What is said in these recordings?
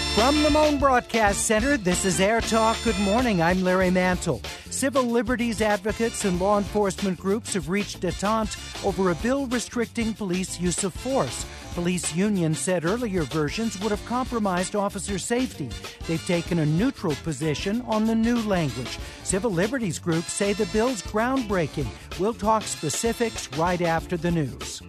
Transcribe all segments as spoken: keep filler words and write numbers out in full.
From the Moan Broadcast Center, this is Air Talk. Good morning. I'm Larry Mantle. Civil liberties advocates and law enforcement groups have reached détente over a bill restricting police use of force. Police unions said earlier versions would have compromised officer safety. They've taken a neutral position on the new language. Civil liberties groups say the bill's groundbreaking. We'll talk specifics right after the news.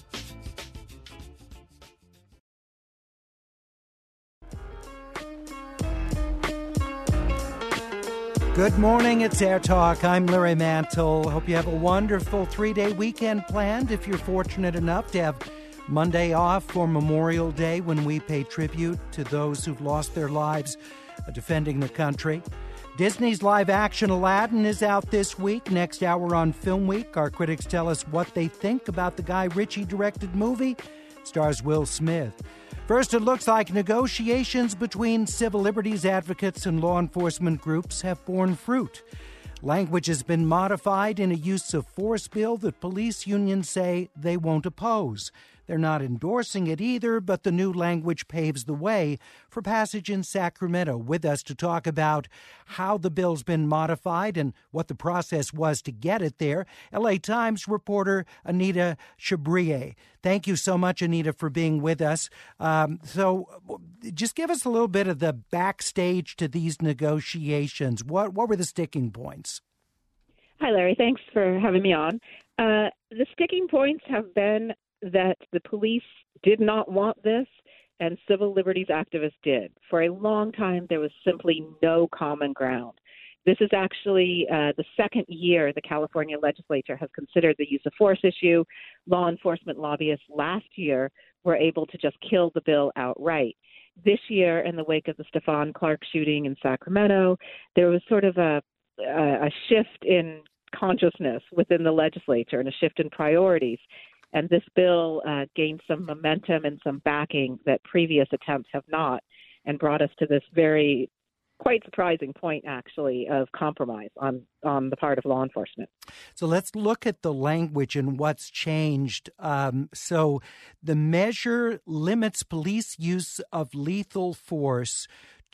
Good morning, it's Air Talk. I'm Larry Mantle. Hope you have a wonderful three-day weekend planned if you're fortunate enough to have Monday off for Memorial Day when we pay tribute to those who've lost their lives defending the country. Disney's live-action Aladdin is out this week. Next hour on Film Week, our critics tell us what they think about the Guy Ritchie-directed movie. It stars Will Smith. First, it looks like negotiations between civil liberties advocates and law enforcement groups have borne fruit. Language has been modified in a use of force bill that police unions say they won't oppose. They're not endorsing it either, but the new language paves the way for passage in Sacramento. With us to talk about how the bill's been modified and what the process was to get it there, L A Times reporter Anita Chabrier. Thank you so much, Anita, for being with us. Um, so just give us a little bit of the backstage to these negotiations. What, what were the sticking points? Hi, Larry. Thanks for having me on. Uh, the sticking points have been that the police did not want this, and civil liberties activists did. For a long time, there was simply no common ground. This is actually uh, the second year the California legislature has considered the use of force issue. Law enforcement lobbyists last year were able to just kill the bill outright. This year, in the wake of the Stephon Clark shooting in Sacramento, there was sort of a, a, a shift in consciousness within the legislature and a shift in priorities. And this bill uh, gained some momentum and some backing that previous attempts have not, and brought us to this very, quite surprising point, actually, of compromise on, on the part of law enforcement. So let's look at the language and what's changed. Um, so the measure limits police use of lethal force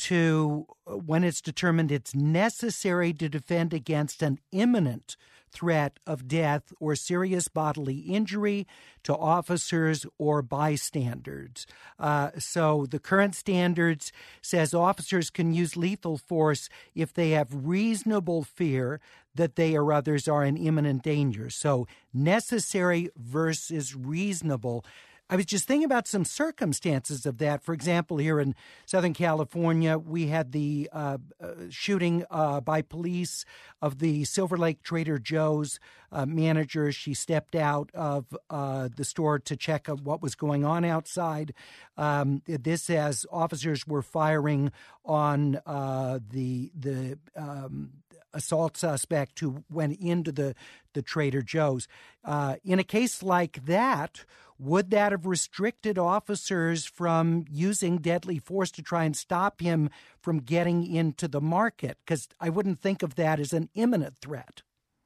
to when it's determined it's necessary to defend against an imminent threat of death or serious bodily injury to officers or bystanders. Uh, so the current standards says officers can use lethal force if they have reasonable fear that they or others are in imminent danger. So necessary versus reasonable. I was just thinking about some circumstances of that. For example, here in Southern California, we had the uh, uh, shooting uh, by police of the Silver Lake Trader Joe's uh, manager. She stepped out of uh, the store to check out what was going on outside. Um, this as officers were firing on uh, the the um, assault suspect who went into the, the Trader Joe's. Uh, in a case like that, would that have restricted officers from using deadly force to try and stop him from getting into the market? Because I wouldn't think of that as an imminent threat.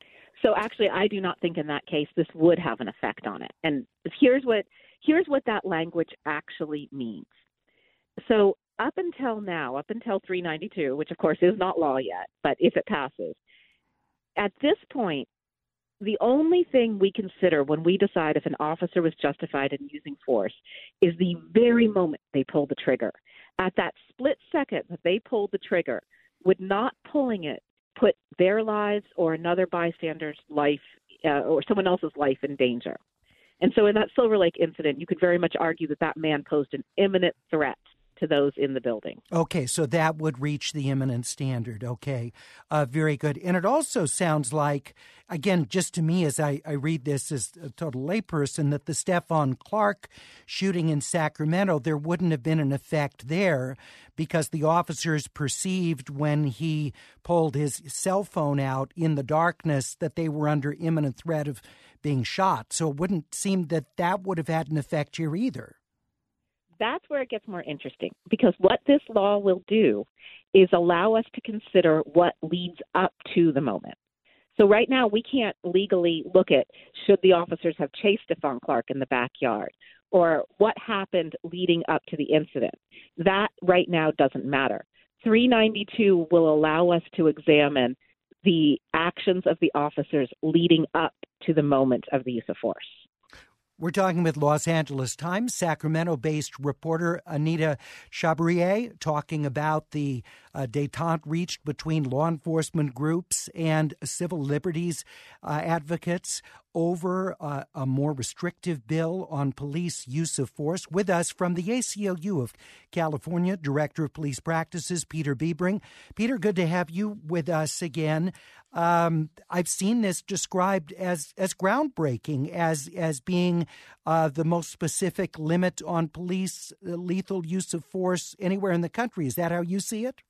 So actually, I do not think in that case this would have an effect on it. And here's what here's what that language actually means. So up until now, up until three ninety-two, which of course is not law yet, but if it passes, at this point, the only thing we consider when we decide if an officer was justified in using force is the very moment they pull the trigger. At that split second that they pulled the trigger, would not pulling it put their lives or another bystander's life uh, or someone else's life in danger? And so in that Silver Lake incident, you could very much argue that that man posed an imminent threat to those in the building. Okay, so that would reach the imminent standard. Okay, uh, very good. And it also sounds like, again, just to me as I, I read this as a total layperson, that the Stephon Clark shooting in Sacramento, there wouldn't have been an effect there because the officers perceived when he pulled his cell phone out in the darkness that they were under imminent threat of being shot. So it wouldn't seem that that would have had an effect here either. That's where it gets more interesting, because what this law will do is allow us to consider what leads up to the moment. So right now, we can't legally look at should the officers have chased Stephon Clark in the backyard or what happened leading up to the incident. That right now doesn't matter. three ninety-two will allow us to examine the actions of the officers leading up to the moment of the use of force. We're talking with Los Angeles Times, Sacramento-based reporter Anita Chabrier, talking about the uh, détente reached between law enforcement groups and civil liberties uh, advocates over uh, a more restrictive bill on police use of force. With us from the A C L U of California, Director of Police Practices, Peter Biebring. Peter, good to have you with us again. Um, I've seen this described as as groundbreaking, as as being uh, the most specific limit on police lethal use of force anywhere in the country. Is that how you see it?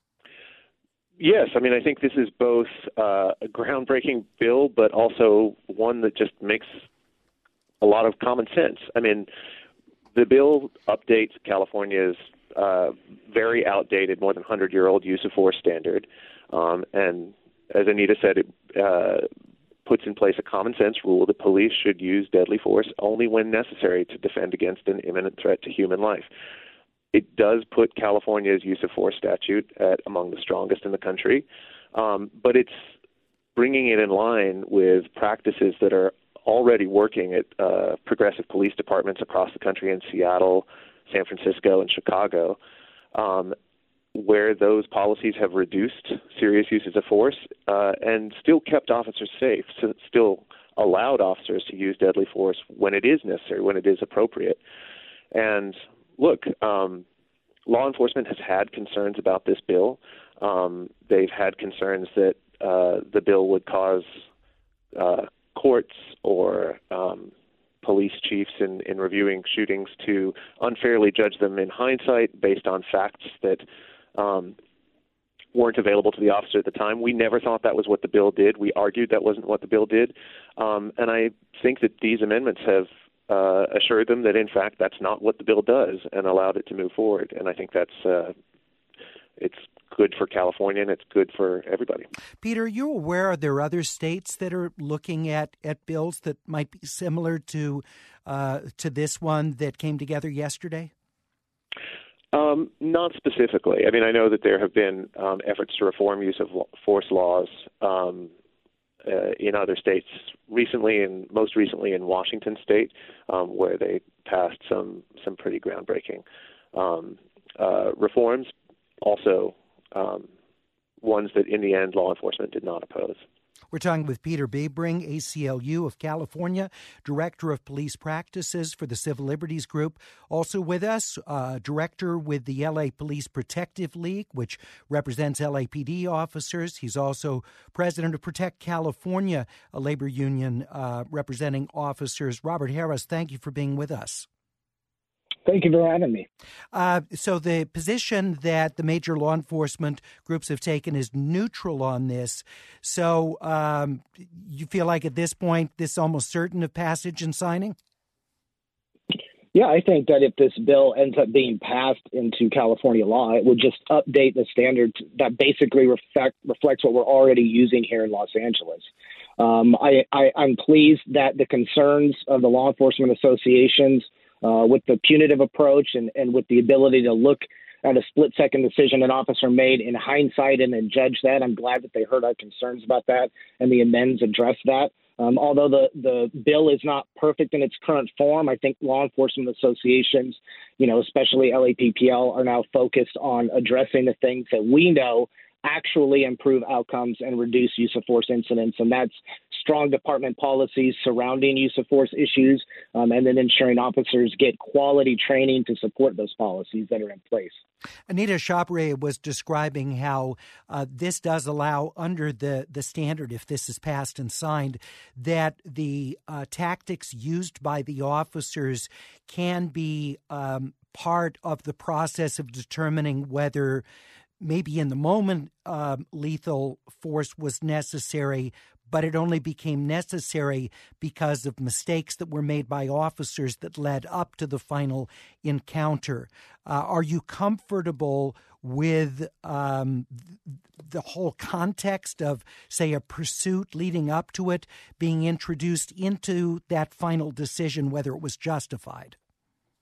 Yes. I mean, I think this is both uh, a groundbreaking bill, but also one that just makes a lot of common sense. I mean, the bill updates California's uh, very outdated, more than hundred-year-old use of force standard, um, and as Anita said, it uh, puts in place a common-sense rule that police should use deadly force only when necessary to defend against an imminent threat to human life. It does put California's use of force statute at among the strongest in the country, um, but it's bringing it in line with practices that are already working at uh, progressive police departments across the country in Seattle, San Francisco, and Chicago, um, where those policies have reduced serious uses of force uh, and still kept officers safe, so still allowed officers to use deadly force when it is necessary, when it is appropriate. And look, um, law enforcement has had concerns about this bill. Um, they've had concerns that uh, the bill would cause uh, courts or um, police chiefs in, in reviewing shootings to unfairly judge them in hindsight based on facts that um, weren't available to the officer at the time. We never thought that was what the bill did. We argued that wasn't what the bill did. Um, and I think that these amendments have Uh, assured them that, in fact, that's not what the bill does and allowed it to move forward. And I think that's uh, it's good for California and it's good for everybody. Peter, are you aware are there other states that are looking at, at bills that might be similar to uh, to this one that came together yesterday? Um, not specifically. I mean, I know that there have been um, efforts to reform use of force laws um Uh, in other states recently, and most recently in Washington State, um, where they passed some some pretty groundbreaking um, uh, reforms, also um, ones that in the end law enforcement did not oppose. We're talking with Peter Biebring, A C L U of California, Director of Police Practices for the Civil Liberties Group. Also with us, uh, Director with the L A Police Protective League, which represents L A P D officers. He's also President of Protect California, a labor union uh, representing officers. Robert Harris, thank you for being with us. Thank you for having me. Uh, so the position that the major law enforcement groups have taken is neutral on this. So um, you feel like at this point this is almost certain of passage and signing? Yeah, I think that if this bill ends up being passed into California law, it would just update the standards that basically reflect, reflects what we're already using here in Los Angeles. Um, I, I, I'm pleased that the concerns of the law enforcement associations Uh, with the punitive approach and, and with the ability to look at a split-second decision an officer made in hindsight and then judge that. I'm glad that they heard our concerns about that and the amends address that. Um, although the, the bill is not perfect in its current form, I think law enforcement associations, you know, especially L A P P L, are now focused on addressing the things that we know actually improve outcomes and reduce use of force incidents, and that's strong department policies surrounding use of force issues, um, and then ensuring officers get quality training to support those policies that are in place. Anita Chabrier was describing how uh, this does allow, under the, the standard, if this is passed and signed, that the uh, tactics used by the officers can be um, part of the process of determining whether maybe in the moment uh, lethal force was necessary, but it only became necessary because of mistakes that were made by officers that led up to the final encounter. Uh, are you comfortable with um, the whole context of, say, a pursuit leading up to it being introduced into that final decision, whether it was justified?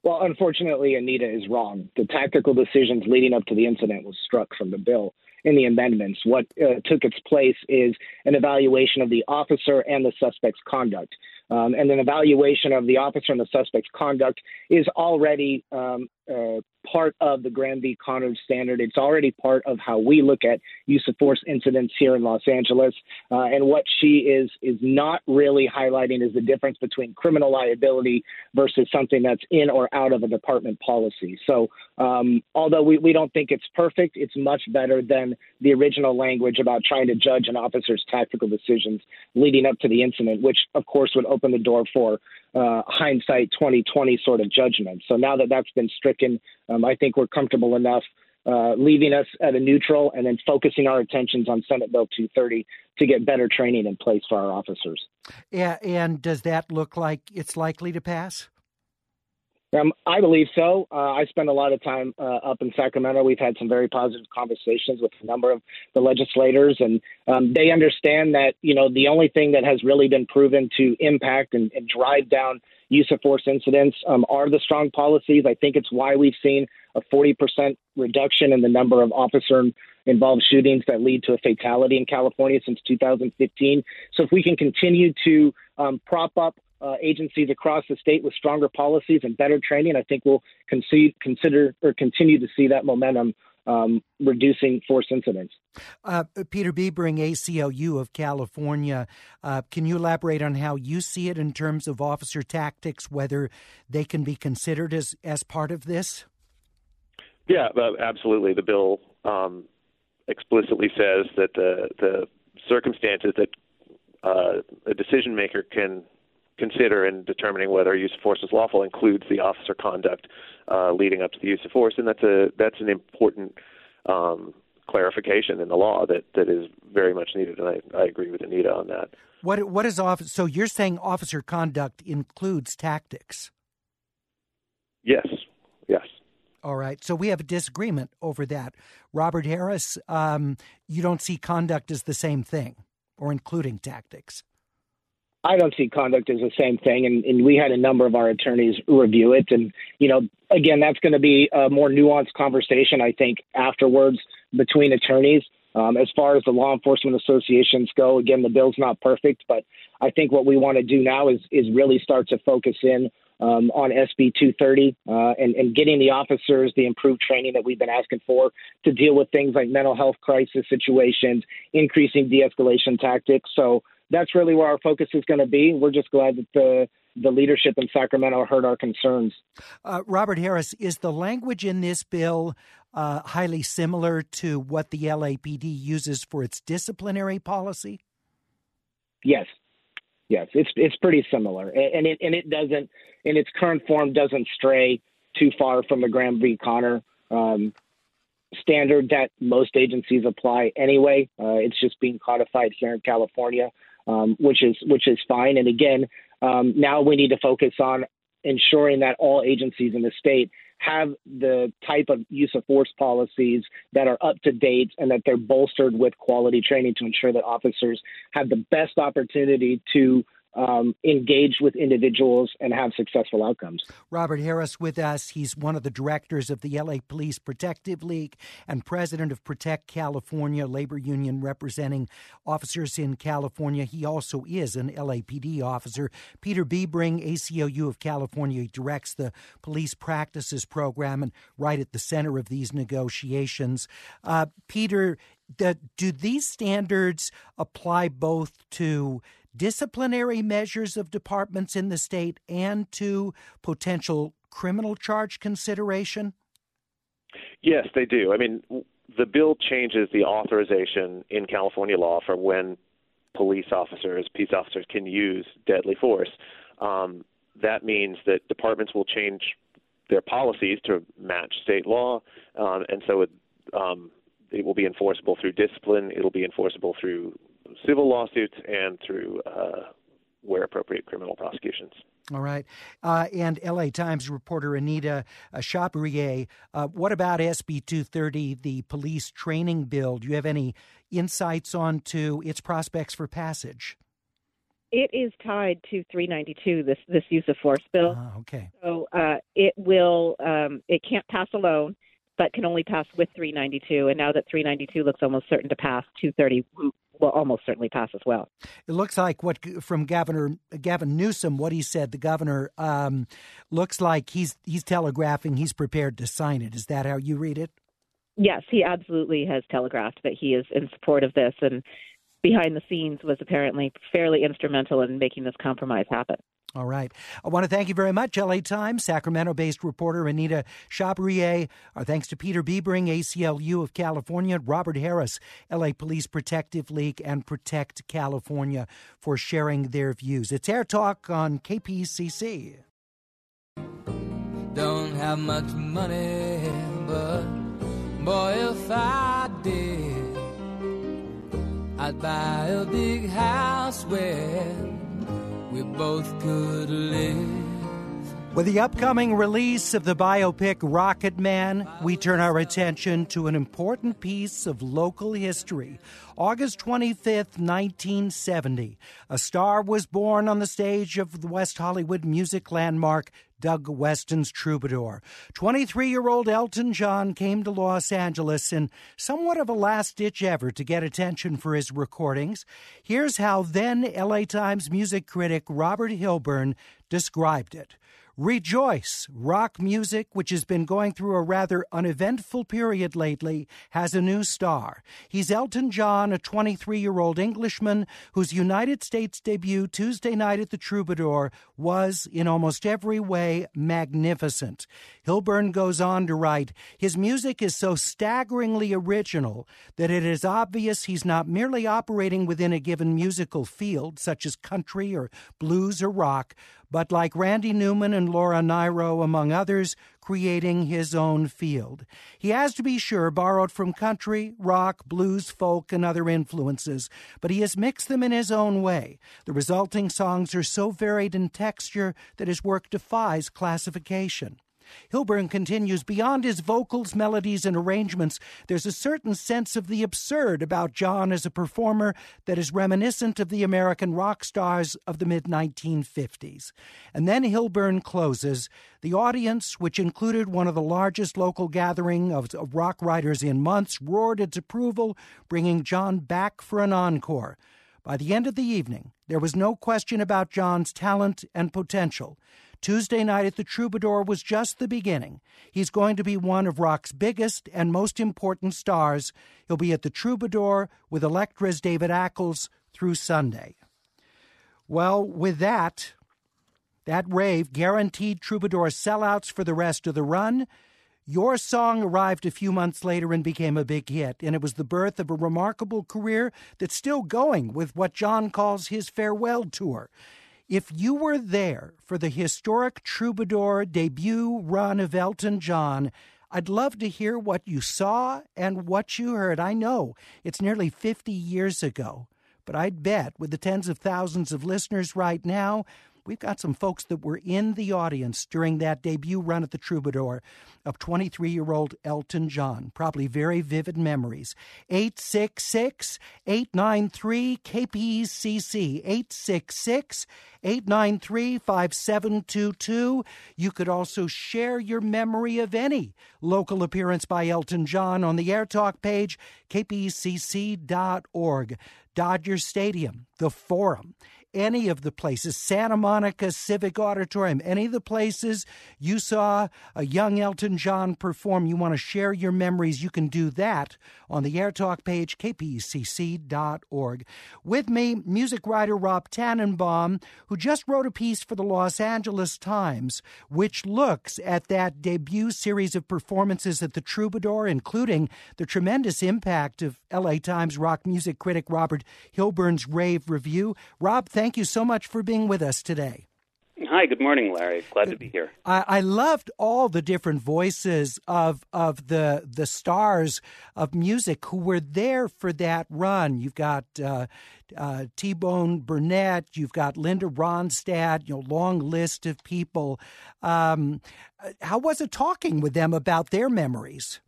Well, unfortunately, Anita is wrong. The tactical decisions leading up to the incident was struck from the bill in the amendments. What uh, took its place is an evaluation of the officer and the suspect's conduct. Um, and an evaluation of the officer and the suspect's conduct is already um, uh, part of the Graham v. Connor standard. It's already part of how we look at use of force incidents here in Los Angeles. Uh, and what she is is not really highlighting is the difference between criminal liability versus something that's in or out of a department policy. So um, although we, we don't think it's perfect, it's much better than the original language about trying to judge an officer's tactical decisions leading up to the incident, which, of course, would open the door for uh, hindsight twenty twenty sort of judgment. So now that that's been stricken, um, I think we're comfortable enough uh, leaving us at a neutral and then focusing our attentions on Senate Bill two thirty to get better training in place for our officers. Yeah, and does that look like it's likely to pass? Um, I believe so. Uh, I spend a lot of time uh, up in Sacramento. We've had some very positive conversations with a number of the legislators, and um, they understand that, you know, the only thing that has really been proven to impact and, and drive down use of force incidents um, are the strong policies. I think it's why we've seen a forty percent reduction in the number of officer-involved shootings that lead to a fatality in California since two thousand fifteen. So if we can continue to um, prop up Uh, agencies across the state with stronger policies and better training, I think we'll concede, consider or continue to see that momentum um, reducing force incidents. Uh, Peter Biebring, A C L U of California, uh, can you elaborate on how you see it in terms of officer tactics, whether they can be considered as, as part of this? Yeah, absolutely. The bill um, explicitly says that the, the circumstances that uh, a decision maker can consider in determining whether use of force is lawful includes the officer conduct uh, leading up to the use of force, and that's a that's an important um, clarification in the law that, that is very much needed, and I, I agree with Anita on that. What what is officer? So you're saying officer conduct includes tactics? Yes. Yes. All right. So we have a disagreement over that. Robert Harris, um, you don't see conduct as the same thing or including tactics? I don't see conduct as the same thing, and, and we had a number of our attorneys review it. And, you know, again, that's going to be a more nuanced conversation, I think, afterwards between attorneys. Um, as far as the law enforcement associations go, again, the bill's not perfect, but I think what we want to do now is is really start to focus in um, on S B two thirty uh, and, and getting the officers the improved training that we've been asking for to deal with things like mental health crisis situations, increasing de-escalation tactics. So that's really where our focus is going to be. We're just glad that the the leadership in Sacramento heard our concerns. Uh, Robert Harris, is the language in this bill uh, highly similar to what the L A P D uses for its disciplinary policy? Yes. Yes, it's it's pretty similar, and it and it doesn't, in its current form, doesn't stray too far from the Graham v. Connor um, standard that most agencies apply anyway. Uh, it's just being codified here in California. Um, which is which is fine. And again, um, now we need to focus on ensuring that all agencies in the state have the type of use of force policies that are up to date and that they're bolstered with quality training to ensure that officers have the best opportunity to Um, engage with individuals and have successful outcomes. Robert Harris with us. He's one of the directors of the L A Police Protective League and president of Protect California, labor union representing officers in California. He also is an L A P D officer. Peter Biebring, A C L U of California, he directs the police practices program and right at the center of these negotiations. Uh, Peter, the, do these standards apply both to disciplinary measures of departments in the state and to potential criminal charge consideration? Yes, they do. I mean, the bill changes the authorization in California law for when police officers, peace officers can use deadly force. Um, that means that departments will change their policies to match state law, um, and so it, um, it will be enforceable through discipline. It'll be enforceable through civil lawsuits and through, uh, where appropriate, criminal prosecutions. All right. Uh, and L A Times reporter Anita uh, Chabrier, uh, what about S B two thirty, the police training bill? Do you have any insights on to its prospects for passage? It is tied to three ninety-two, this this use of force bill. Ah, okay. So uh, it will um, it can't pass alone, but can only pass with three ninety-two. And now that three ninety-two looks almost certain to pass, two thirty will almost certainly pass as well. It looks like what from Governor Gavin Newsom, what he said, the governor, um, looks like he's he's telegraphing he's prepared to sign it. Is that how you read it? Yes, he absolutely has telegraphed that he is in support of this, and behind the scenes was apparently fairly instrumental in making this compromise happen. All right. I want to thank you very much, L A Times, Sacramento-based reporter Anita Chabrier. Our thanks to Peter Biebering, A C L U of California, Robert Harris, L A Police Protective League, and Protect California for sharing their views. It's Air Talk on K P C C. Don't have much money, but boy, if I did, I'd buy a big house where we both could live. With the upcoming release of the biopic Rocket Man, we turn our attention to an important piece of local history. August twenty-fifth, nineteen seventy, a star was born on the stage of the West Hollywood music landmark Doug Weston's Troubadour. twenty-three-year-old Elton John came to Los Angeles in somewhat of a last-ditch effort to get attention for his recordings. Here's how then L A Times music critic Robert Hilburn described it. Rejoice! Rock music, which has been going through a rather uneventful period lately, has a new star. He's Elton John, a twenty-three-year-old Englishman whose United States debut Tuesday night at the Troubadour was, in almost every way, magnificent. Hilburn goes on to write, his music is so staggeringly original that it is obvious he's not merely operating within a given musical field, such as country or blues or rock, but like Randy Newman and Laura Nyro, among others, creating his own field. He has, to be sure, borrowed from country, rock, blues, folk, and other influences, but he has mixed them in his own way. The resulting songs are so varied in texture that his work defies classification. Hilburn continues, beyond his vocals, melodies, and arrangements, there's a certain sense of the absurd about John as a performer that is reminiscent of the American rock stars of the mid nineteen fifties. And then Hilburn closes, the audience, which included one of the largest local gathering of, of rock writers in months, roared its approval, bringing John back for an encore. By the end of the evening, there was no question about John's talent and potential. Tuesday night at the Troubadour was just the beginning. He's going to be one of rock's biggest and most important stars. He'll be at the Troubadour with Elektra's David Ackles through Sunday. Well, with that, that rave guaranteed Troubadour sellouts for the rest of the run. Your song arrived a few months later and became a big hit, and it was the birth of a remarkable career that's still going with what John calls his farewell tour. If you were there for the historic Troubadour debut run of Elton John, I'd love to hear what you saw and what you heard. I know it's nearly fifty years ago, but I'd bet with the tens of thousands of listeners right now, we've got some folks that were in the audience during that debut run at the Troubadour of twenty-three-year-old Elton John. Probably very vivid memories. eight six six, eight nine three, K P C C, eight six six, eight nine three, five seven two two. You could also share your memory of any local appearance by Elton John on the Air Talk page, K P C C dot org. Dodger Stadium, the Forum, any of the places, Santa Monica Civic Auditorium, any of the places you saw a young Elton John perform, you want to share your memories, you can do that on the Air Talk page, K P C C dot org. With me, music writer Rob Tannenbaum, who just wrote a piece for the Los Angeles Times, which looks at that debut series of performances at the Troubadour, including the tremendous impact of L A Times rock music critic Robert Hilburn's rave review. Rob, thank you so much for being with us today. Hi, good morning, Larry. Glad to be here. I, I loved all the different voices of of the the stars of music who were there for that run. You've got uh, uh, T-Bone Burnett, you've got Linda Ronstadt, you know, long list of people. Um, how was it talking with them about their memories?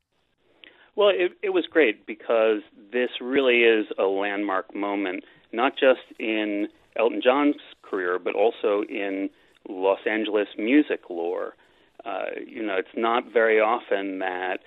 Well, it, it was great because this really is a landmark moment, not just in Elton John's career, but also in Los Angeles music lore. Uh, you know, it's not very often that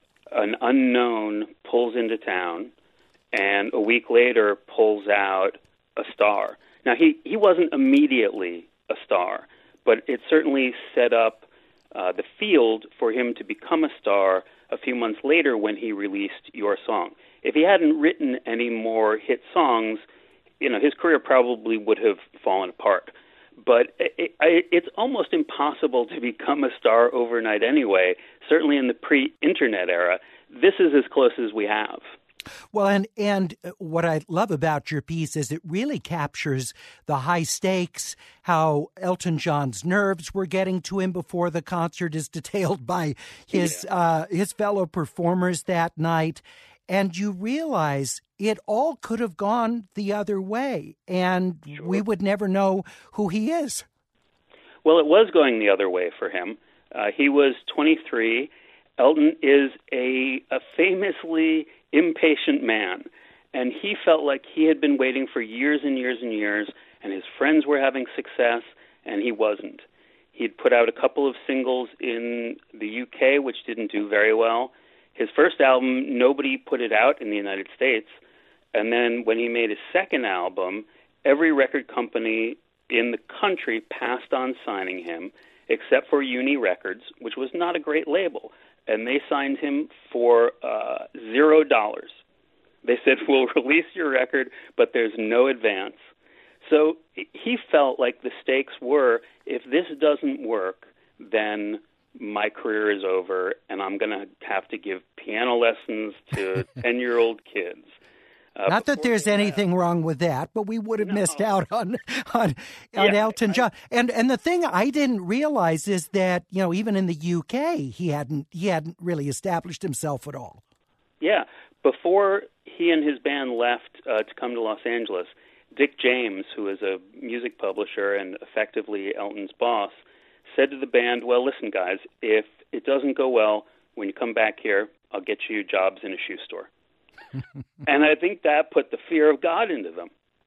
an unknown pulls into town and a week later pulls out a star. Now, he, he wasn't immediately a star, but it certainly set up uh, the field for him to become a star a few months later when he released Your Song. If he hadn't written any more hit songs, you know, his career probably would have fallen apart. But it, it, it's almost impossible to become a star overnight anyway, certainly in the pre-internet era. This is as close as we have. Well, and, and what I love about your piece is it really captures the high stakes, how Elton John's nerves were getting to him before the concert is detailed by his yeah. uh, his fellow performers that night. And you realize it all could have gone the other way, and sure. we would never know who he is. Well, it was going the other way for him. Uh, he was twenty-three. Elton is a, a famously impatient man, and he felt like he had been waiting for years and years and years, and his friends were having success, and he wasn't. He'd put out a couple of singles in the U K, which didn't do very well. His first album, nobody put it out in the United States, and then when he made his second album, every record company in the country passed on signing him, except for Uni Records, which was not a great label. And they signed him for uh, zero dollars. They said, we'll release your record, but there's no advance. So he felt like the stakes were, if this doesn't work, then my career is over, and I'm going to have to give piano lessons to ten-year-old kids. Uh, Not that there's anything have. wrong with that, but we would have no. missed out on on, on yeah, Elton John. I, and and the thing I didn't realize is that, you know, even in the U K, he hadn't he hadn't really established himself at all. Yeah, before he and his band left uh, to come to Los Angeles, Dick James, who is a music publisher and effectively Elton's boss, said to the band, "Well, listen, guys, if it doesn't go well, when you come back here, I'll get you jobs in a shoe store." And I think that put the fear of God into them.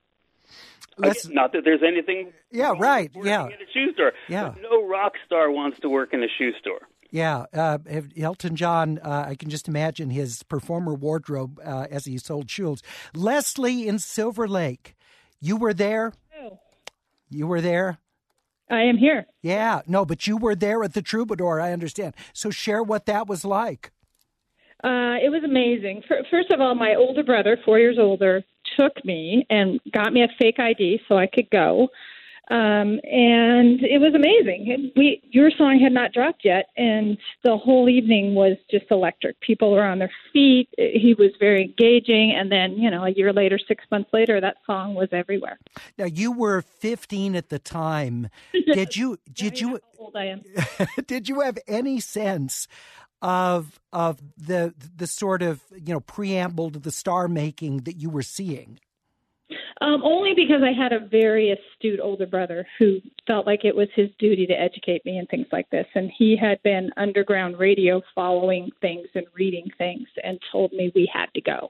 Again, not that there's anything yeah, right, yeah. in a shoe store. Yeah. But no rock star wants to work in a shoe store. Yeah, uh, Elton John, uh, I can just imagine his performer wardrobe uh, as he sold shoes. Leslie in Silver Lake, you were there? Oh. You were there? I am here. Yeah, no, but you were there at the Troubadour, I understand. So share what that was like. Uh, it was amazing. First of all, my older brother, four years older, took me and got me a fake I D so I could go. Um, and it was amazing. We, Your Song had not dropped yet, and the whole evening was just electric. People were on their feet. He was very engaging. And then, you know, a year later, six months later, that song was everywhere. Now, you were fifteen at the time. Did you, did you, how old I am. Did you have any sense of of the the sort of, you know, preamble to the star making that you were seeing? Um, only because I had a very astute older brother who felt like it was his duty to educate me and things like this. And he had been underground radio following things and reading things and told me we had to go.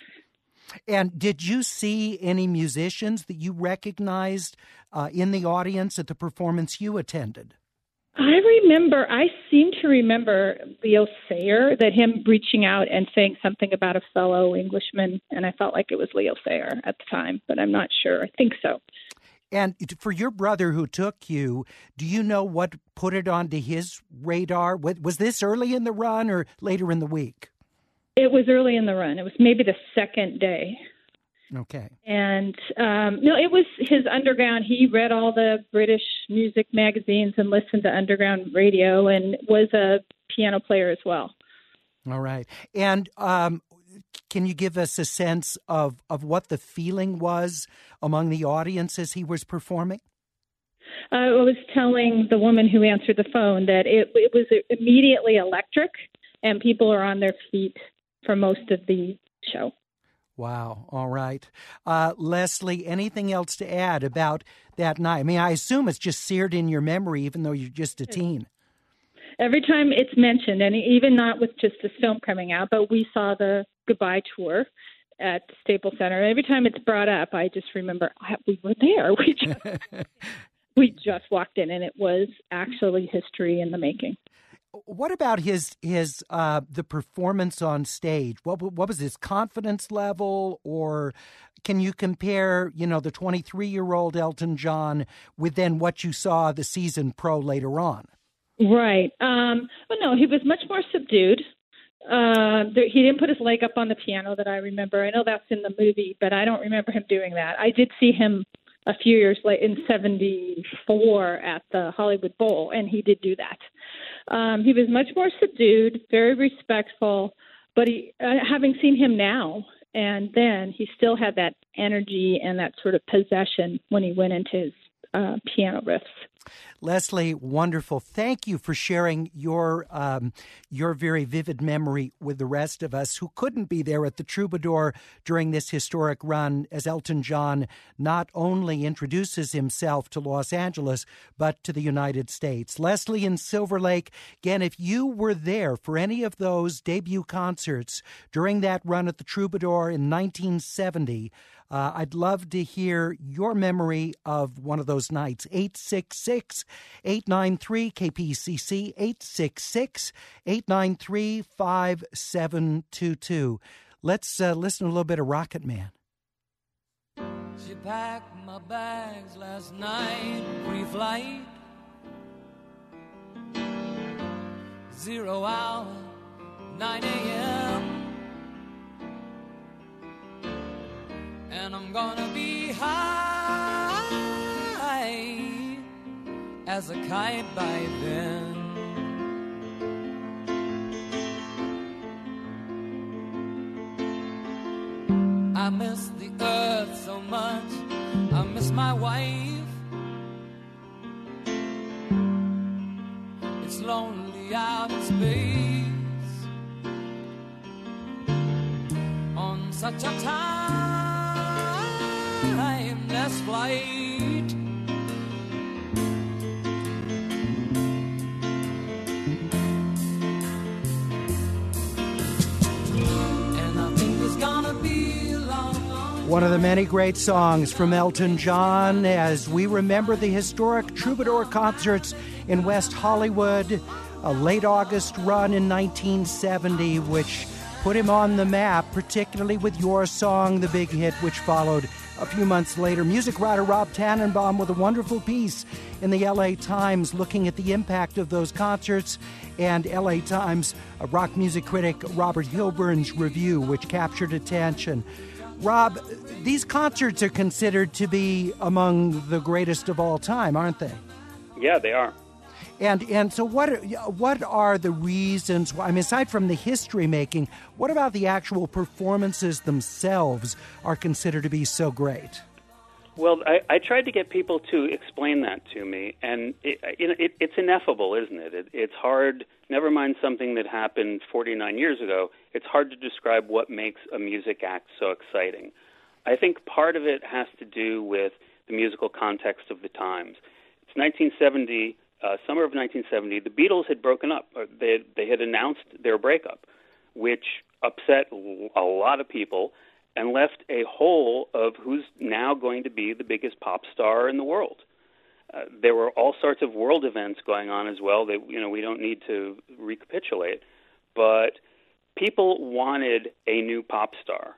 And did you see any musicians that you recognized uh, in the audience at the performance you attended? I remember, I seem to remember Leo Sayer, that him reaching out and saying something about a fellow Englishman, and I felt like it was Leo Sayer at the time, but I'm not sure. I think so. And for your brother who took you, do you know what put it onto his radar? Was this early in the run or later in the week? It was early in the run. It was maybe the second day. Okay. And um, no, it was his underground. He read all the British music magazines and listened to underground radio and was a piano player as well. All right. And um, can you give us a sense of, of what the feeling was among the audience as he was performing? Uh, I was telling the woman who answered the phone that it, it was immediately electric, and people are on their feet for most of the show. Wow. All right. Uh, Leslie, anything else to add about that night? I mean, I assume it's just seared in your memory, even though you're just a teen. Every time it's mentioned, and even not with just this film coming out, but we saw the goodbye tour, at Staples Center. Every time it's brought up, I just remember we were there. We just, we just walked in, and it was actually history in the making. What about his his uh, the performance on stage? What what was his confidence level, or can you compare, you know, the twenty-three-year-old Elton John with then what you saw the seasoned pro later on? Right. Um, but no, he was much more subdued. Uh, there, he didn't put his leg up on the piano that I remember. I know that's in the movie, but I don't remember him doing that. I did see him a few years later in seventy-four at the Hollywood Bowl, and he did do that. Um, he was much more subdued, very respectful, but he, uh, having seen him now and then, he still had that energy and that sort of possession when he went into his uh, piano riffs. Leslie, wonderful. Thank you for sharing your um, your very vivid memory with the rest of us who couldn't be there at the Troubadour during this historic run, as Elton John not only introduces himself to Los Angeles, but to the United States. Leslie in Silver Lake, again, if you were there for any of those debut concerts during that run at the Troubadour in nineteen seventy, Uh, I'd love to hear your memory of one of those nights. eight six six, eight nine three, K P C C, eight six six, eight nine three, five seven two two. Let's uh, listen to a little bit of Rocket Man. She packed my bags last night, pre-flight, zero hour, nine a.m., and I'm gonna be high as a kite by then. I miss the earth so much, I miss my wife. It's lonely out in space on such a timeless flight. And I think it's gonna be a long, long One of the many great songs from Elton John as we remember the historic Troubadour concerts in West Hollywood, a late August run in nineteen seventy, which put him on the map, particularly with Your Song, the big hit, which followed a few months later. Music writer Rob Tannenbaum with a wonderful piece in the L A Times looking at the impact of those concerts, and L A Times uh, rock music critic Robert Hilburn's review, which captured attention. Rob, these concerts are considered to be among the greatest of all time, aren't they? Yeah, they are. And and so what are, what are the reasons why, I mean, aside from the history making, what about the actual performances themselves are considered to be so great? Well, I, I tried to get people to explain that to me, and it, you know, it, it's ineffable, isn't it? it? It's hard, never mind something that happened forty-nine years ago, it's hard to describe what makes a music act so exciting. I think part of it has to do with the musical context of the times. It's nineteen seventy. Uh, summer of nineteen seventy, the Beatles had broken up. They had, they had announced their breakup, which upset a lot of people and left a hole of who's now going to be the biggest pop star in the world. Uh, there were all sorts of world events going on as well that, you know, we don't need to recapitulate, but people wanted a new pop star.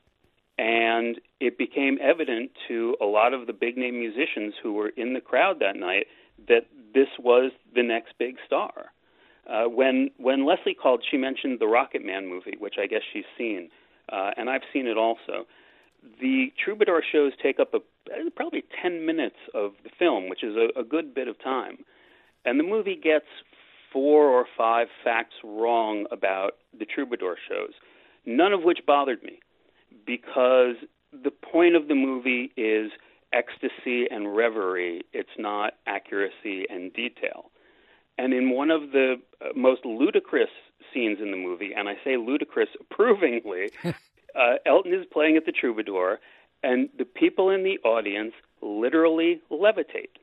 And it became evident to a lot of the big-name musicians who were in the crowd that night that this was the next big star. Uh, when when Leslie called, she mentioned the Rocket Man movie, which I guess she's seen, uh, and I've seen it also. The Troubadour shows take up a, probably ten minutes of the film, which is a, a good bit of time. And the movie gets four or five facts wrong about the Troubadour shows, none of which bothered me, because the point of the movie is ecstasy and reverie. It's not accuracy and detail. And in one of the most ludicrous scenes in the movie, and I say ludicrous approvingly, uh, Elton is playing at the Troubadour, and the people in the audience literally levitate.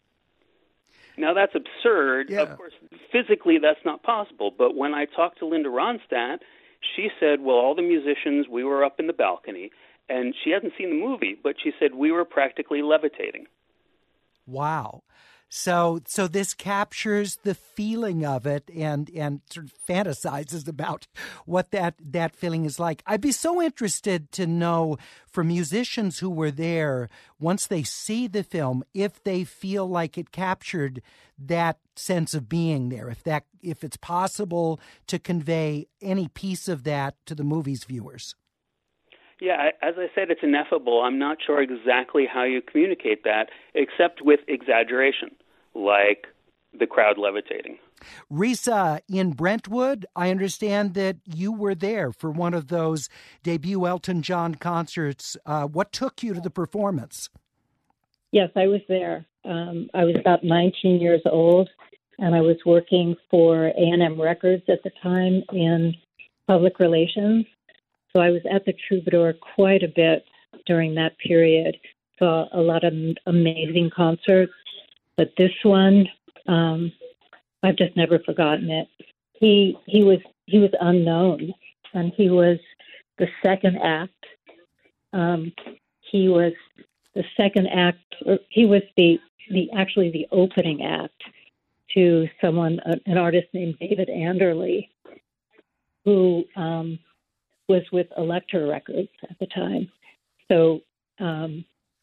Now, that's absurd. Yeah. Of course, physically that's not possible. But when I talked to Linda Ronstadt, she said, well, all the musicians, we were up in the balcony, and she hadn't seen the movie, but she said we were practically levitating. Wow. So so this captures the feeling of it and, and sort of fantasizes about what that, that feeling is like. I'd be so interested to know from musicians who were there, once they see the film, if they feel like it captured that sense of being there, if that if it's possible to convey any piece of that to the movie's viewers. Yeah, as I said, it's ineffable. I'm not sure exactly how you communicate that, except with exaggeration, like the crowd levitating. Risa, in Brentwood, I understand that you were there for one of those debut Elton John concerts. Uh, what took you to the performance? Yes, I was there. Um, I was about nineteen years old, and I was working for A and M Records at the time in public relations. So I was at the Troubadour quite a bit during that period. Saw a lot of amazing concerts, but this one, um, I've just never forgotten it. He he was he was unknown, and he was the second act. Um, he was the second act. Or he was the the actually the opening act to someone, an artist named David Anderle, who. Um, was with Elektra Records at the time. So, um,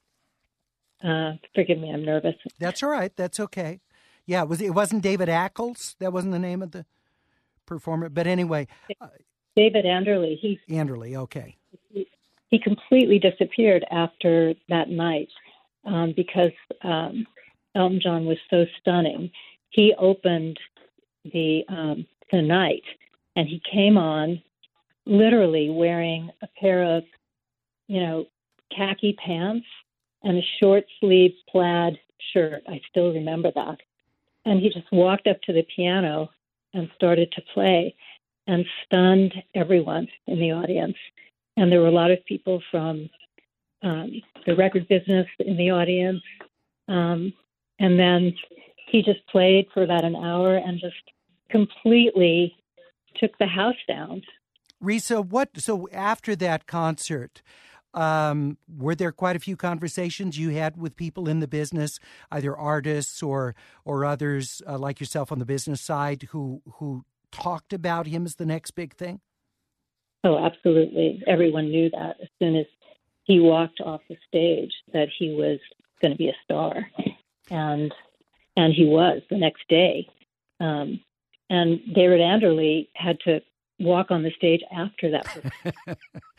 uh, forgive me, I'm nervous. That's all right. That's okay. Yeah, it, was, it wasn't David Ackles? That wasn't the name of the performer? But anyway. Uh, David Anderle. He, Anderle, okay. He, he completely disappeared after that night um, because um, Elton John was so stunning. He opened the um, the night, and he came on literally wearing a pair of, you know, khaki pants and a short sleeve plaid shirt. I still remember that. And he just walked up to the piano and started to play and stunned everyone in the audience. And there were a lot of people from um, the record business in the audience. Um, and then he just played for about an hour and just completely took the house down. Risa, what? So after that concert, um, were there quite a few conversations you had with people in the business, either artists or or others uh, like yourself on the business side, who who talked about him as the next big thing? Oh, absolutely. Everyone knew that as soon as he walked off the stage that he was going to be a star, and and he was the next day. Um, and David Anderle had to walk on the stage after that.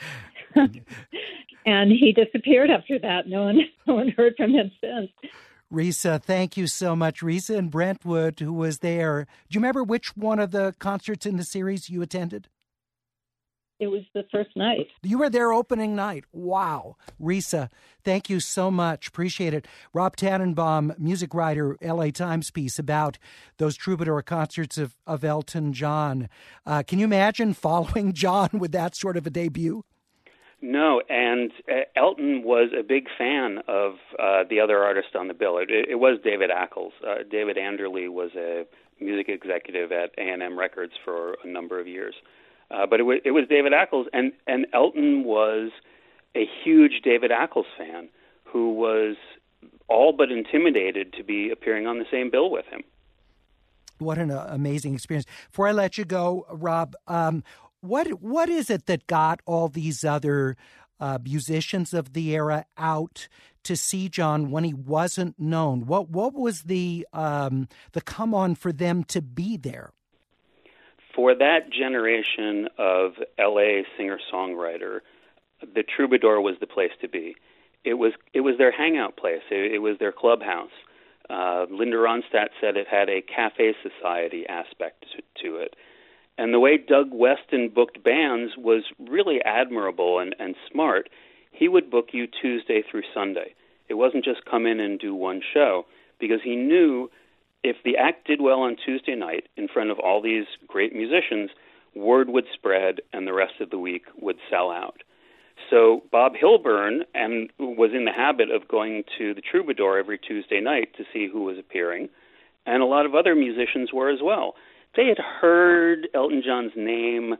And he disappeared after that. No one, no one heard from him since. Risa, thank you so much. Risa in Brentwood, who was there. Do you remember which one of the concerts in the series you attended? It was the first night. You were there opening night. Wow. Risa, thank you so much. Appreciate it. Rob Tannenbaum, music writer, L A Times piece about those Troubadour concerts of, of Elton John. Uh, can you imagine following John with that sort of a debut? No, and uh, Elton was a big fan of uh, the other artist on the bill. It, it was David Ackles. Uh, David Anderle was a music executive at A and M Records for a number of years. Uh, but it was, it was David Ackles, and, and Elton was a huge David Ackles fan who was all but intimidated to be appearing on the same bill with him. What an uh, amazing experience. Before I let you go, Rob, um, what what is it that got all these other uh, musicians of the era out to see John when he wasn't known? What what was the um, the come on for them to be there? For that generation of L A singer-songwriter, the Troubadour was the place to be. It was it was their hangout place. It, it was their clubhouse. Uh, Linda Ronstadt said it had a cafe society aspect to, to it. And the way Doug Weston booked bands was really admirable and, and smart. He would book you Tuesday through Sunday. It wasn't just come in and do one show, because he knew if the act did well on Tuesday night in front of all these great musicians, word would spread and the rest of the week would sell out. So Bob Hilburn and was in the habit of going to the Troubadour every Tuesday night to see who was appearing, and a lot of other musicians were as well. They had heard Elton John's name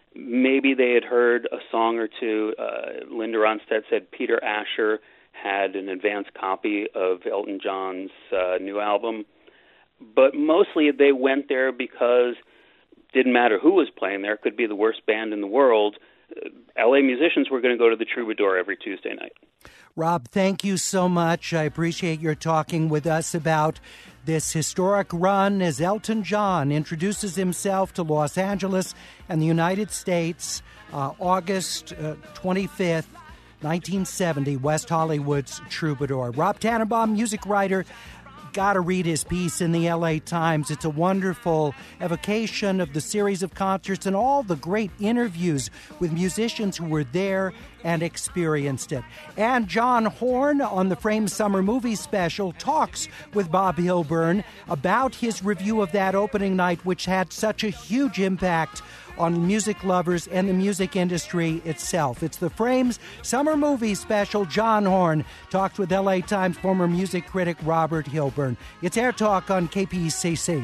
Maybe they had heard a song or two. Uh, Linda Ronstadt said Peter Asher had an advanced copy of Elton John's uh, new album. But mostly they went there because it didn't matter who was playing there. It could be the worst band in the world. Uh, L A musicians were going to go to the Troubadour every Tuesday night. Rob, thank you so much. I appreciate your talking with us about this historic run as Elton John introduces himself to Los Angeles and the United States, uh, August uh, twenty-fifth, nineteen seventy, West Hollywood's Troubadour. Rob Tannenbaum, music writer. Got to read his piece in the L A Times. It's a wonderful evocation of the series of concerts and all the great interviews with musicians who were there and experienced it. And John Horn on the Frame Summer Movie Special talks with Bob Hilburn about his review of that opening night, which had such a huge impact on music lovers and the music industry itself. It's the Frames Summer Movie Special. John Horn talked with L A Times former music critic Robert Hilburn. It's Air Talk on K P C C.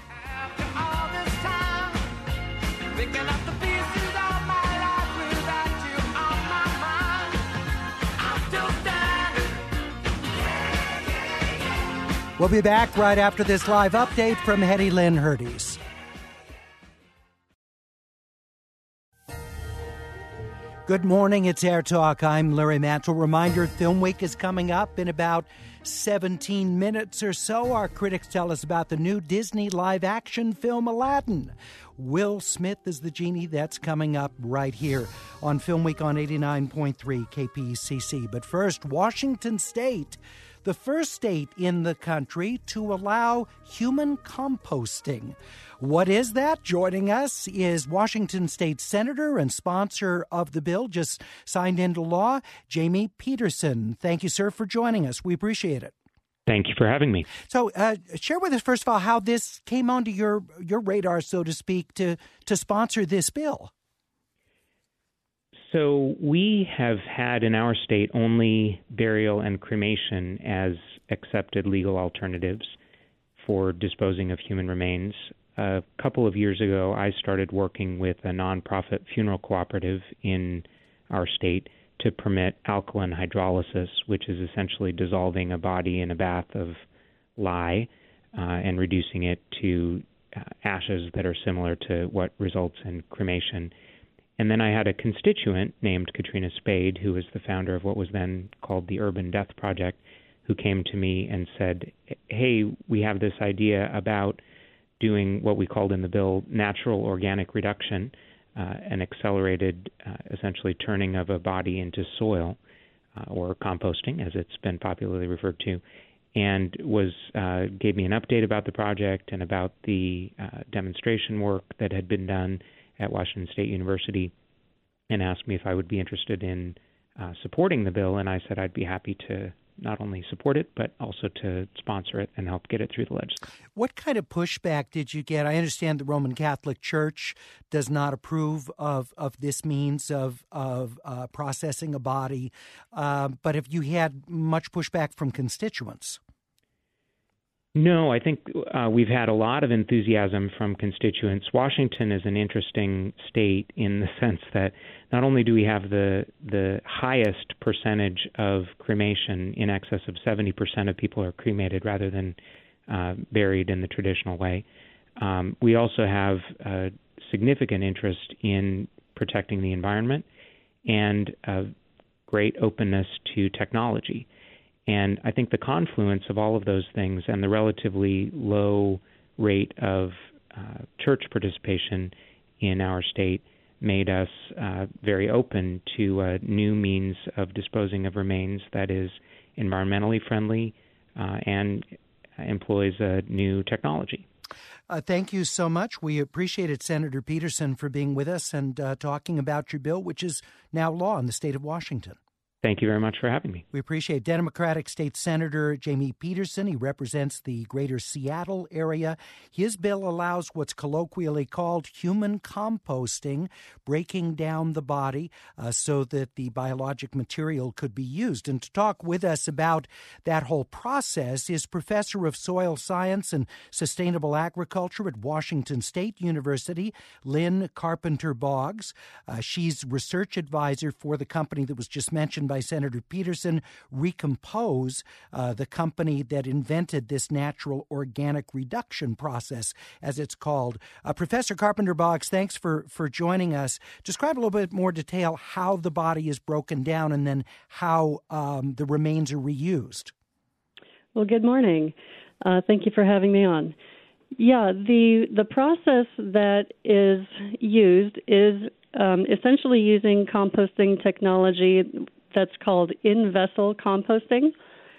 We'll be back right after this live update from Hetty Lynn Hurdes. Good morning, it's Air Talk. I'm Larry Mantle. Reminder, Film Week is coming up in about seventeen minutes or so. Our critics tell us about the new Disney live-action film Aladdin. Will Smith is the genie. That's coming up right here on Film Week on eighty-nine point three K P C C. But first, Washington State, the first state in the country to allow human composting. What is that? Joining us is Washington State Senator and sponsor of the bill, just signed into law, Jamie Peterson. Thank you, sir, for joining us. We appreciate it. Thank you for having me. So uh, share with us, first of all, how this came onto your, your radar, so to speak, to, to sponsor this bill. So we have had in our state only burial and cremation as accepted legal alternatives for disposing of human remains. A couple of years ago, I started working with a nonprofit funeral cooperative in our state to permit alkaline hydrolysis, which is essentially dissolving a body in a bath of lye uh, and reducing it to uh, ashes that are similar to what results in cremation. And then I had a constituent named Katrina Spade, who was the founder of what was then called the Urban Death Project, who came to me and said, hey, we have this idea about doing what we called in the bill natural organic reduction, uh, an accelerated, uh, essentially turning of a body into soil, uh, or composting, as it's been popularly referred to, and was uh, gave me an update about the project and about the uh, demonstration work that had been done at Washington State University, and asked me if I would be interested in uh, supporting the bill, and I said I'd be happy to not only support it, but also to sponsor it and help get it through the legislature. What kind of pushback did you get? I understand the Roman Catholic Church does not approve of, of this means of, of uh, processing a body, uh, but have you had much pushback from constituents? No, I think uh, we've had a lot of enthusiasm from constituents. Washington is an interesting state in the sense that not only do we have the the highest percentage of cremation, in excess of seventy percent of people are cremated rather than uh, buried in the traditional way, um, we also have a significant interest in protecting the environment and a great openness to technology. And I think the confluence of all of those things and the relatively low rate of uh, church participation in our state made us uh, very open to a new means of disposing of remains that is environmentally friendly uh, and employs a new technology. Uh, thank you so much. We appreciate it, Senator Peterson, for being with us and uh, talking about your bill, which is now law in the state of Washington. Thank you very much for having me. We appreciate Democratic State Senator Jamie Peterson. He represents the greater Seattle area. His bill allows what's colloquially called human composting, breaking down the body uh, so that the biologic material could be used. And to talk with us about that whole process is Professor of Soil Science and Sustainable Agriculture at Washington State University, Lynn Carpenter Boggs. Uh, she's research advisor for the company that was just mentioned by by Senator Peterson, Recompose, uh, the company that invented this natural organic reduction process, as it's called. Uh, Professor Carpenter Boggs, thanks for, for joining us. Describe a little bit more detail how the body is broken down and then how um, the remains are reused. Well, good morning. Uh, thank you for having me on. Yeah, the the process that is used is um, essentially using composting technology that's called in-vessel composting.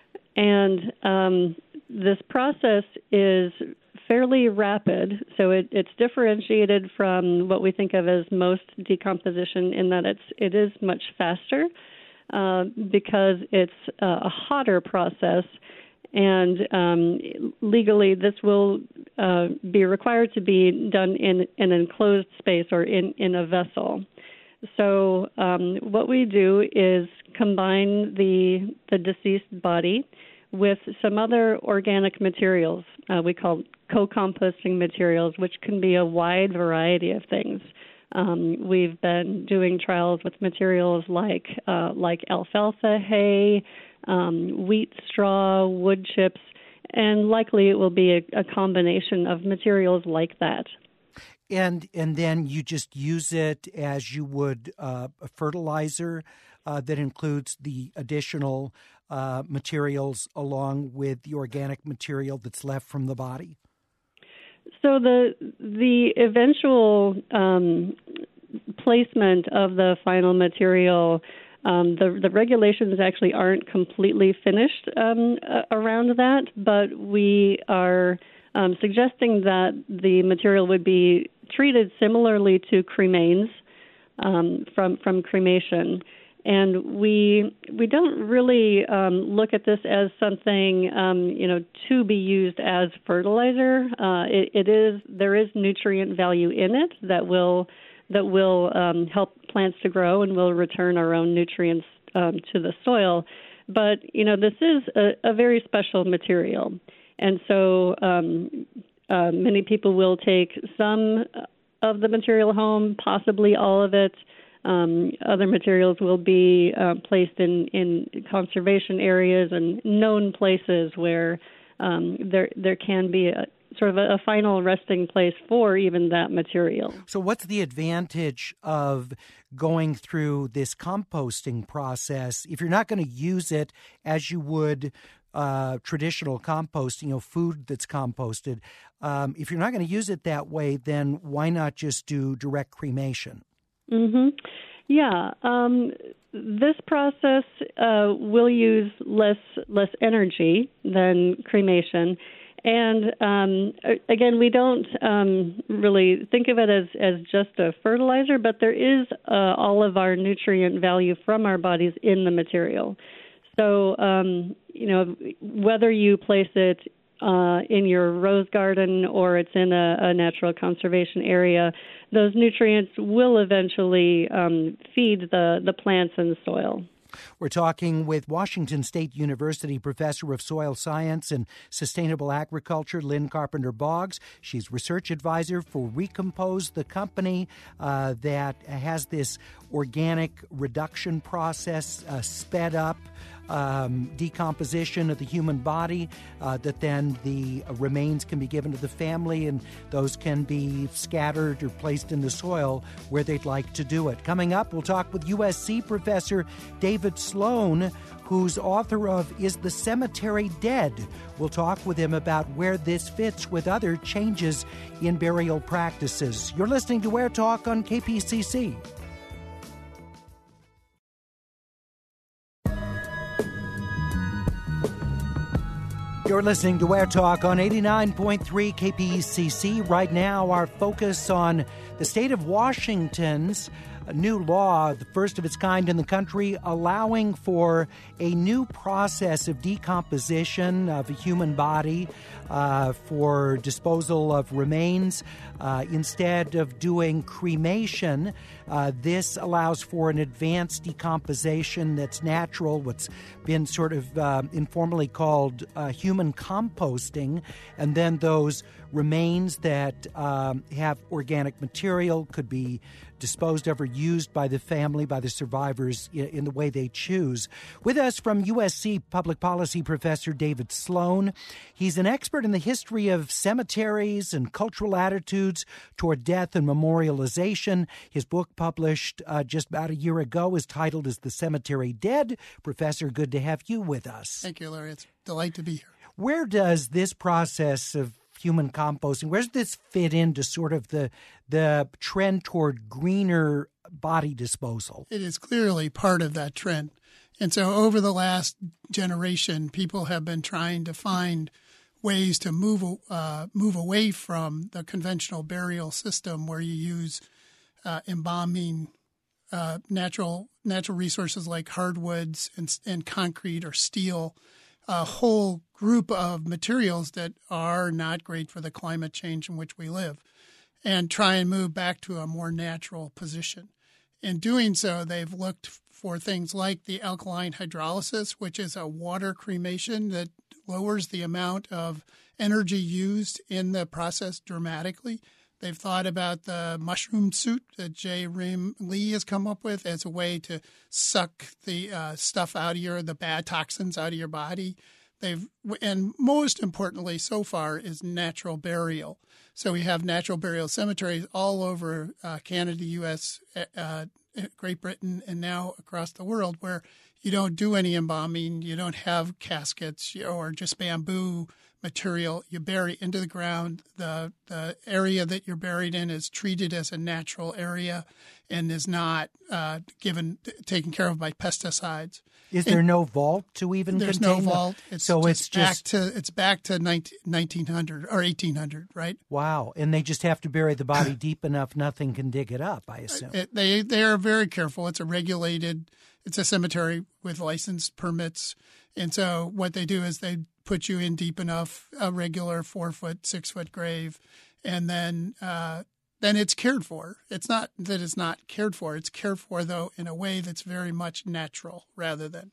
And um, this process is fairly rapid, so it, it's differentiated from what we think of as most decomposition in that it's it is much faster uh, because it's a hotter process. And um, legally, this will uh, be required to be done in, in an enclosed space or in, in a vessel. So um, what we do is combine the the deceased body with some other organic materials. Uh, we call co-composting materials, which can be a wide variety of things. Um, we've been doing trials with materials like uh, like alfalfa hay, um, wheat straw, wood chips, and likely it will be a, a combination of materials like that. And and then you just use it as you would uh, a fertilizer uh, that includes the additional uh, materials along with the organic material that's left from the body? So the the eventual um, placement of the final material, um, the the regulations actually aren't completely finished um, around that, but we are um, suggesting that the material would be treated similarly to cremains um, from from cremation. And we we don't really um, look at this as something um, you know to be used as fertilizer. Uh, it, it is there is nutrient value in it that will that will um, help plants to grow and will return our own nutrients um, to the soil. But you know this is a, a very special material, and so um, uh, many people will take some of the material home, possibly all of it. Um, other materials will be uh, placed in, in conservation areas and known places where um, there there can be a sort of a, a final resting place for even that material. So what's the advantage of going through this composting process if you're not going to use it as you would uh, traditional compost, you know, food that's composted? Um, if you're not going to use it that way, then why not just do direct cremation? Mm-hmm. Yeah. Um, this process uh, will use less less energy than cremation. And um, again, we don't um, really think of it as, as just a fertilizer, but there is uh, all of our nutrient value from our bodies in the material. So, um, you know, whether you place it Uh, in your rose garden or it's in a, a natural conservation area, those nutrients will eventually um, feed the, the plants in the soil. We're talking with Washington State University Professor of Soil Science and Sustainable Agriculture, Lynn Carpenter Boggs. She's research advisor for Recompose, the company uh, that has this organic reduction process uh, sped up um, decomposition of the human body uh, that then the remains can be given to the family and those can be scattered or placed in the soil where they'd like to do it. Coming up, we'll talk with U S C Professor David Sloan, who's author of Is the Cemetery Dead? We'll talk with him about where this fits with other changes in burial practices. You're listening to Where Talk on K P C C. You're You're listening to Where Talk on eighty-nine point three K P E C C. Right now, our focus on the state of Washington's new law, the first of its kind in the country, allowing for a new process of decomposition of a human body uh, for disposal of remains. Uh, instead of doing cremation, uh, this allows for an advanced decomposition that's natural, what's been sort of uh, informally called uh, human composting, and then those remains that um, have organic material could be disposed of or used by the family, by the survivors in the way they choose. With us from U S C Public Policy Professor David Sloan. He's an expert in the history of cemeteries and cultural attitudes toward death and memorialization. His book, published uh, just about a year ago, is titled Is the Cemetery Dead? Professor, good to have you with us. Thank you, Larry. It's a delight to be here. Where does this process of human composting, where does this fit into sort of the the trend toward greener body disposal? It is clearly part of that trend. And so over the last generation, people have been trying to find ways to move uh, move away from the conventional burial system where you use uh, embalming uh, natural natural resources like hardwoods and, and concrete or steel, a whole group of materials that are not great for the climate change in which we live, and try and move back to a more natural position. In doing so, they've looked for things like the alkaline hydrolysis, which is a water cremation that lowers the amount of energy used in the process dramatically. They've thought about the mushroom suit that J. Rim Lee has come up with as a way to suck the uh, stuff out of your, the bad toxins out of your body. They've, and most importantly so far is natural burial. So we have natural burial cemeteries all over uh, Canada, U S, uh, Great Britain, and now across the world where you don't do any embalming, you don't have caskets or just bamboo material. You bury into the ground. The the area that you're buried in is treated as a natural area and is not uh, given taken care of by pesticides. Is there and no vault to even there's contain no vault. It's so just it's back just to it's back to nineteen hundred or eighteen hundred, right? Wow! And they just have to bury the body deep enough nothing can dig it up, I assume. It, they they are very careful. It's a regulated. It's a cemetery with licensed permits, and so what they do is they put you in deep enough, a regular four foot, six foot grave, and then uh, then it's cared for. It's not that it's not cared for. It's cared for though in a way that's very much natural rather than.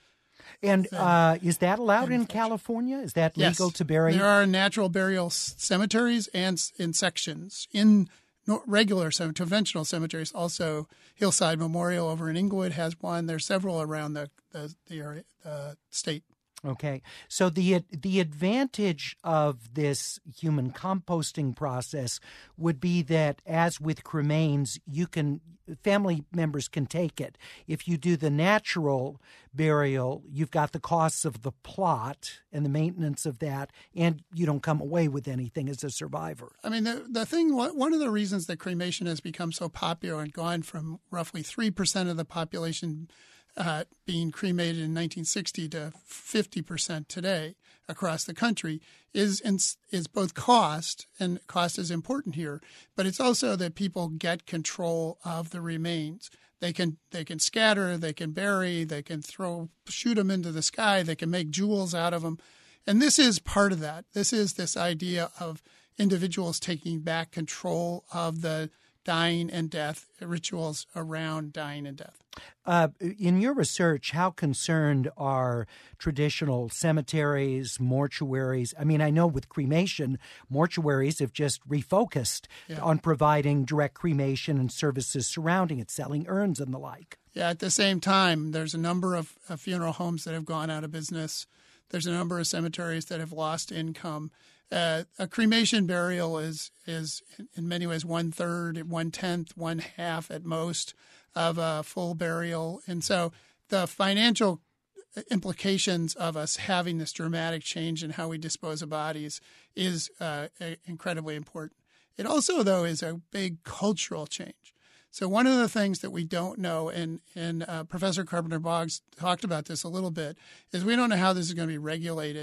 And uh, is that allowed in California? Is that legal yes, to bury? There are natural burial cemeteries and in sections in regular conventional cemeteries. Also, Hillside Memorial over in Inglewood has one. There's several around the the, the area, the state. Okay, so the the advantage of this human composting process would be that, as with cremains, you can family members can take it. If you do the natural burial, you've got the costs of the plot and the maintenance of that, and you don't come away with anything as a survivor. I mean, the the thing, one of the reasons that cremation has become so popular and gone from roughly three percent of the population Uh, being cremated in nineteen sixty to fifty percent today across the country is is both cost, and cost is important here, but it's also that people get control of the remains. They can they can scatter, they can bury, they can throw, shoot them into the sky, they can make jewels out of them. And this is part of that. This is this idea of individuals taking back control of the dying and death, rituals around dying and death. Uh, in your research, how concerned are traditional cemeteries, mortuaries? I mean, I know with cremation, mortuaries have just refocused yeah. on providing direct cremation and services surrounding it, selling urns and the like. Yeah, at the same time, there's a number of uh, funeral homes that have gone out of business. There's a number of cemeteries that have lost income. Uh, a cremation burial is is in many ways one third, one tenth, one half at most of a full burial, and so the financial implications of us having this dramatic change in how we dispose of bodies is uh, incredibly important. It also, though, is a big cultural change. So one of the things that we don't know, and, and uh, Professor Carpenter Boggs talked about this a little bit, is we don't know how this is going to be regulated.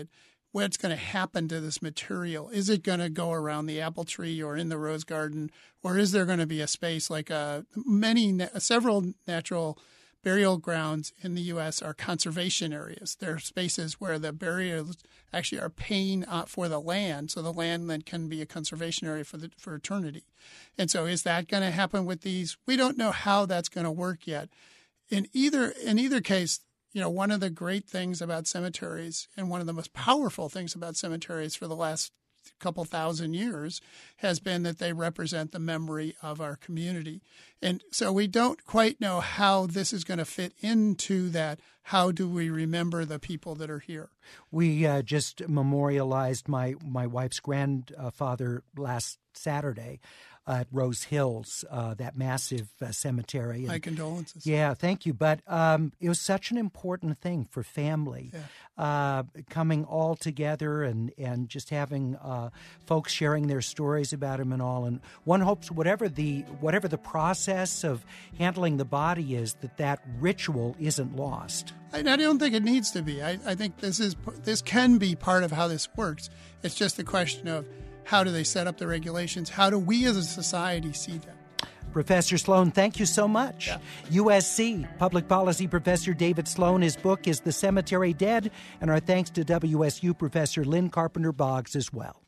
what's going to happen to this material. Is it going to go around the apple tree or in the rose garden, or is there going to be a space like uh, many, several natural burial grounds in the U S are conservation areas. They're spaces where the burials actually are paying uh, for the land, so the land then can be a conservation area for the for eternity. And so, is that going to happen with these? We don't know how that's going to work yet. In either in either case, you know, one of the great things about cemeteries and one of the most powerful things about cemeteries for the last couple thousand years has been that they represent the memory of our community. And so we don't quite know how this is going to fit into that. How do we remember the people that are here? We uh, just memorialized my, my wife's grandfather last Saturday at Rose Hills, uh, that massive uh, cemetery. My and, condolences. Yeah, thank you. But um, it was such an important thing for family, yeah. uh, coming all together and, and just having uh, folks sharing their stories about him and all. And one hopes whatever the whatever the process of handling the body is, that that ritual isn't lost. I, I don't think it needs to be. I, I think this is this can be part of how this works. It's just a question of how do they set up the regulations? How do we as a society see them? Professor Sloan, thank you so much. Yeah. U S C Public Policy Professor David Sloan, his book is The Cemetery Dead, and our thanks to W S U Professor Lynn Carpenter-Boggs as well.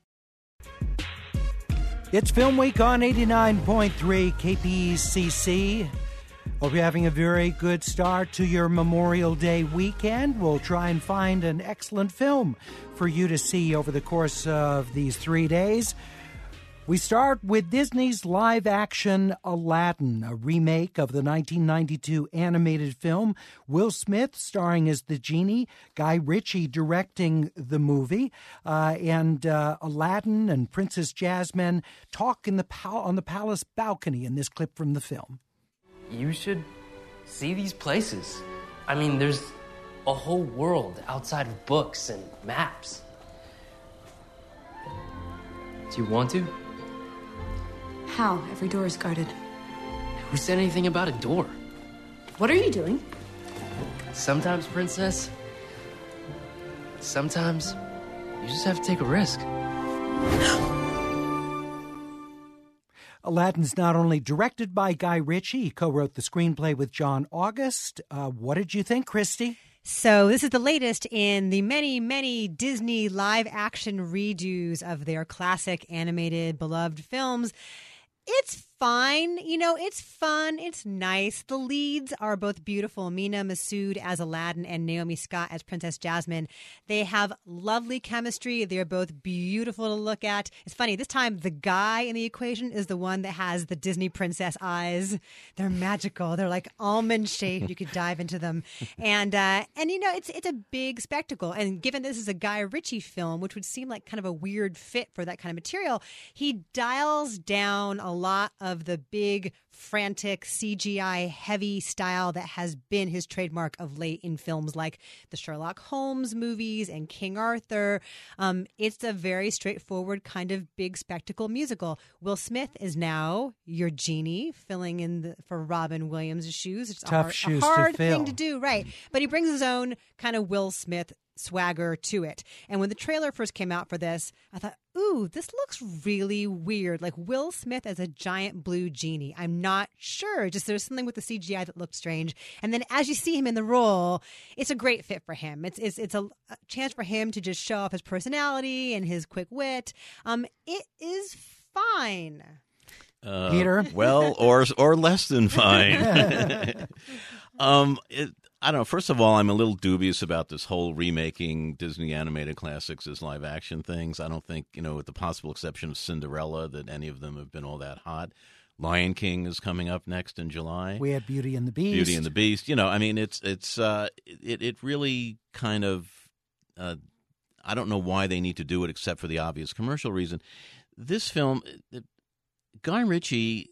It's Film Week on eighty-nine point three K P C C. Hope you're having a very good start to your Memorial Day weekend. We'll try and find an excellent film for you to see over the course of these three days. We start with Disney's live-action Aladdin, a remake of the nineteen ninety-two animated film. Will Smith starring as the genie, Guy Ritchie directing the movie, uh, and uh, Aladdin and Princess Jasmine talk in the pal- on the palace balcony in this clip from the film. You should see these places. I mean, there's a whole world outside of books and maps. Do you want to? How? Every door is guarded. Who said anything about a door? What are you doing? Sometimes, Princess, sometimes you just have to take a risk. Aladdin's not only directed by Guy Ritchie, he co-wrote the screenplay with John August. Uh, what did you think, Christy? So this is the latest in the many, many Disney live-action redos of their classic animated beloved films. It's fine. You know, it's fun. It's nice. The leads are both beautiful. Mina Massoud as Aladdin and Naomi Scott as Princess Jasmine. They have lovely chemistry. They're both beautiful to look at. It's funny. This time, the guy in the equation is the one that has the Disney princess eyes. They're magical. They're like almond shaped. You could dive into them. And, uh, and you know, it's it's a big spectacle. And given this is a Guy Ritchie film, which would seem like kind of a weird fit for that kind of material, he dials down a lot of of the big, frantic, C G I heavy style that has been his trademark of late in films like the Sherlock Holmes movies and King Arthur. Um, it's a very straightforward kind of big spectacle musical. Will Smith is now your genie, filling in the, for Robin Williams' shoes. It's Tough a hard, shoes a hard to fill. thing to do, right? But he brings his own kind of Will Smith swagger to it. And when the trailer first came out for this, I thought, ooh, this looks really weird. Like Will Smith as a giant blue genie. I'm not sure. Just there's something with the C G I that looked strange. And then as you see him in the role, it's a great fit for him. It's it's, it's a, a chance for him to just show off his personality and his quick wit. Um, it is fine. Uh, Peter? Well, or or less than fine. um, it, I don't know. First of all, I'm a little dubious about this whole remaking Disney animated classics as live action things. I don't think, you know, with the possible exception of Cinderella, that any of them have been all that hot. Lion King is coming up next in July. We had Beauty and the Beast. Beauty and the Beast. You know, I mean, it's it's uh, it it really kind of uh, I don't know why they need to do it except for the obvious commercial reason. This film, it, Guy Ritchie.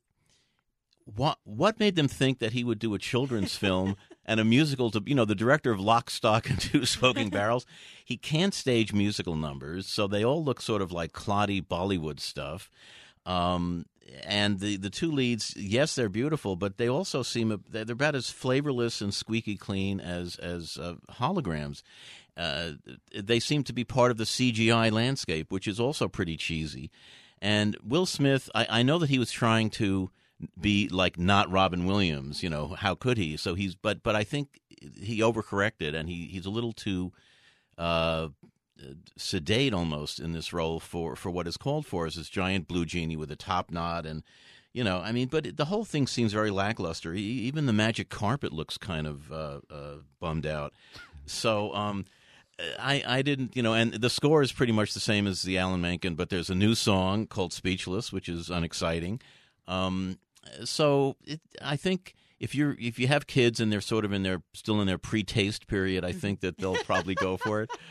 What what made them think that he would do a children's film and a musical? To you know, the director of Lock, Stock, and Two Smoking Barrels, he can't stage musical numbers, so they all look sort of like cloddy Bollywood stuff. Um, and the, the two leads, yes, they're beautiful, but they also seem they're about as flavorless and squeaky clean as as uh, holograms. uh, they seem to be part of the C G I landscape, which is also pretty cheesy. And Will Smith, I, I know that he was trying to be like not Robin Williams. You know, how could he? So he's, but but I think he overcorrected, and he, he's a little too uh, sedate almost in this role for, for what is called for as this giant blue genie with a top knot. And, you know, I mean, but the whole thing seems very lackluster. Even the magic carpet looks kind of uh, uh, bummed out. So um, I, I didn't, you know, and the score is pretty much the same as the Alan Menken, but there's a new song called Speechless, which is unexciting. Um, so it, I think if you're if you have kids and they're sort of in their still in their pre-taste period, I think that they'll probably go for it.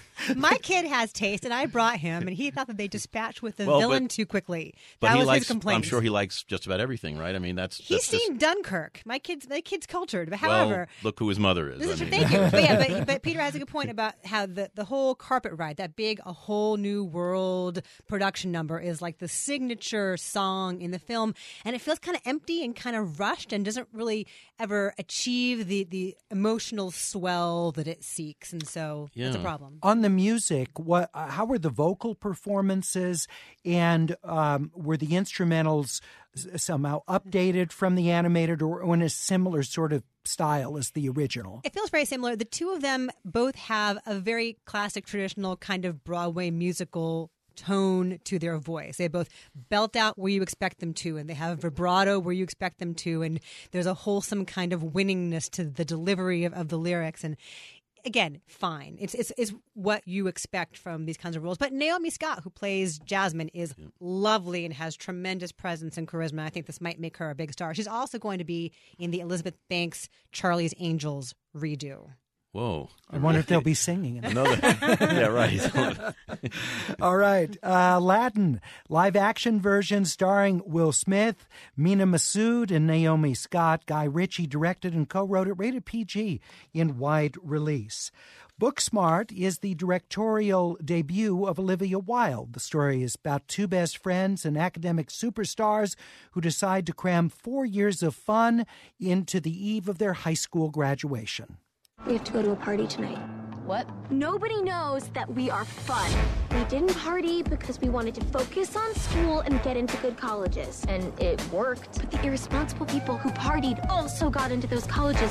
My kid has taste, and I brought him, and he thought that they dispatched with the well, villain but, too quickly. But that he was likes, his complaint. I'm sure he likes just about everything, right? I mean, that's he's that's seen just, Dunkirk. My kid's my kid's cultured, but however, well, look who his mother is. This I is mean. thank you. But yeah, but, but Peter has a good point about how the the whole carpet ride, that big A Whole New World production number, is like the signature song in the film, and it feels kind of empty and kind of rushed, and doesn't really ever achieve the the emotional swell that it seeks, and so yeah. that's a problem. On the music, what? Uh, how were the vocal performances, and um, were the instrumentals somehow updated from the animated, or in a similar sort of style as the original? It feels very similar. The two of them both have a very classic, traditional kind of Broadway musical tone to their voice. They both belt out where you expect them to, and they have vibrato where you expect them to, and there's a wholesome kind of winningness to the delivery of, of the lyrics. And again, fine. It's, it's it's what you expect from these kinds of roles. But Naomi Scott, who plays Jasmine, is yeah. lovely and has tremendous presence and charisma. I think this might make her a big star. She's also going to be in the Elizabeth Banks Charlie's Angels redo. Whoa. I wonder if they'll be singing in it. Another, yeah, right. All right. Uh, Aladdin, live-action version starring Will Smith, Mina Massoud, and Naomi Scott. Guy Ritchie directed and co-wrote it, rated P G in wide release. Booksmart is the directorial debut of Olivia Wilde. The story is about two best friends and academic superstars who decide to cram four years of fun into the eve of their high school graduation. We have to go to a party tonight. What? Nobody knows that we are fun. We didn't party because we wanted to focus on school and get into good colleges. And it worked. But the irresponsible people who partied also got into those colleges.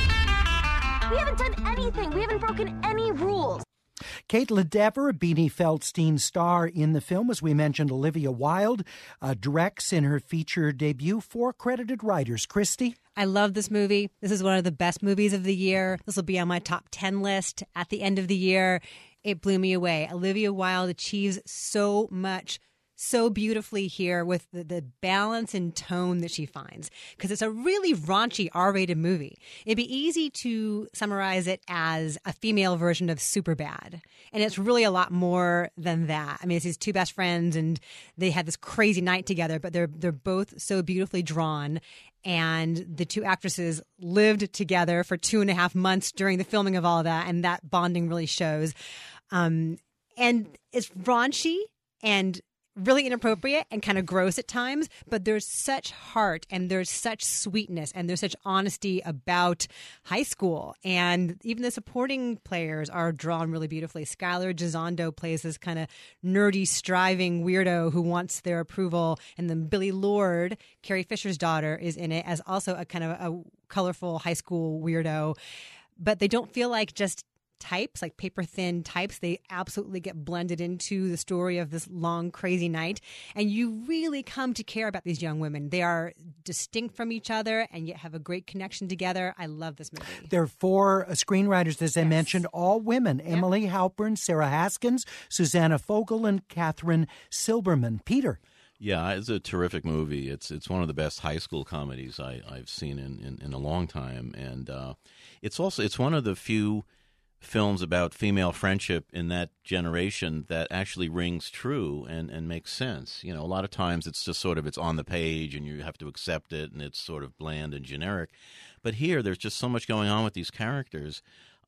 We haven't done anything. We haven't broken any rules. Caitlin Dever, a Beanie Feldstein star in the film, as we mentioned. Olivia Wilde uh, directs in her feature debut. Four credited writers. Christy? I love this movie. This is one of the best movies of the year. This will be on my top ten list at the end of the year. It blew me away. Olivia Wilde achieves so much so beautifully here with the, the balance and tone that she finds, because it's a really raunchy R-rated movie. It'd be easy to summarize it as a female version of Superbad, and it's really a lot more than that. I mean, it's these two best friends, and they had this crazy night together, but they're they're both so beautifully drawn. And the two actresses lived together for two and a half months during the filming of all of that, and that bonding really shows. Um, and it's raunchy and really inappropriate and kind of gross at times, but there's such heart and there's such sweetness and there's such honesty about high school. And even the supporting players are drawn really beautifully. Skylar Gisondo plays this kind of nerdy, striving weirdo who wants their approval. And then Billy Lord, Carrie Fisher's daughter, is in it as also a kind of a colorful high school weirdo. But they don't feel like just types, like paper thin types. They absolutely get blended into the story of this long, crazy night. And you really come to care about these young women. They are distinct from each other and yet have a great connection together. I love this movie. There are four uh, screenwriters, as I yes. mentioned, all women. Yeah. Emily Halpern, Sarah Haskins, Susanna Fogel, and Catherine Silberman. Peter. Yeah, it's a terrific movie. It's it's one of the best high school comedies I, I've seen in, in, in a long time. And uh, it's also it's one of the few films about female friendship in that generation that actually rings true and, and makes sense. You know, a lot of times it's just sort of, it's on the page and you have to accept it and it's sort of bland and generic. But here, there's just so much going on with these characters.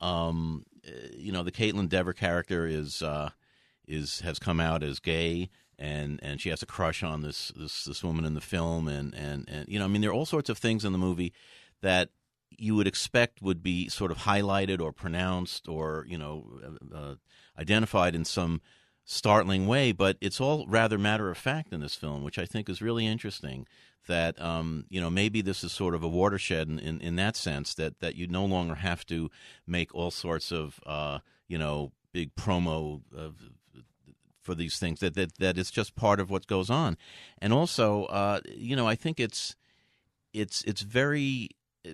Um, you know, the Caitlin Dever character is uh, is has come out as gay, and, and she has a crush on this this, this woman in the film. And, and, and, you know, I mean, there are all sorts of things in the movie that you would expect would be sort of highlighted or pronounced or, you know, uh, identified in some startling way, but it's all rather matter of fact in this film, which I think is really interesting. That um, you know, maybe this is sort of a watershed in, in, in that sense, that, that you no longer have to make all sorts of uh, you know, big promo of, for these things. That, that that it's just part of what goes on, and also uh, you know, I think it's it's it's very.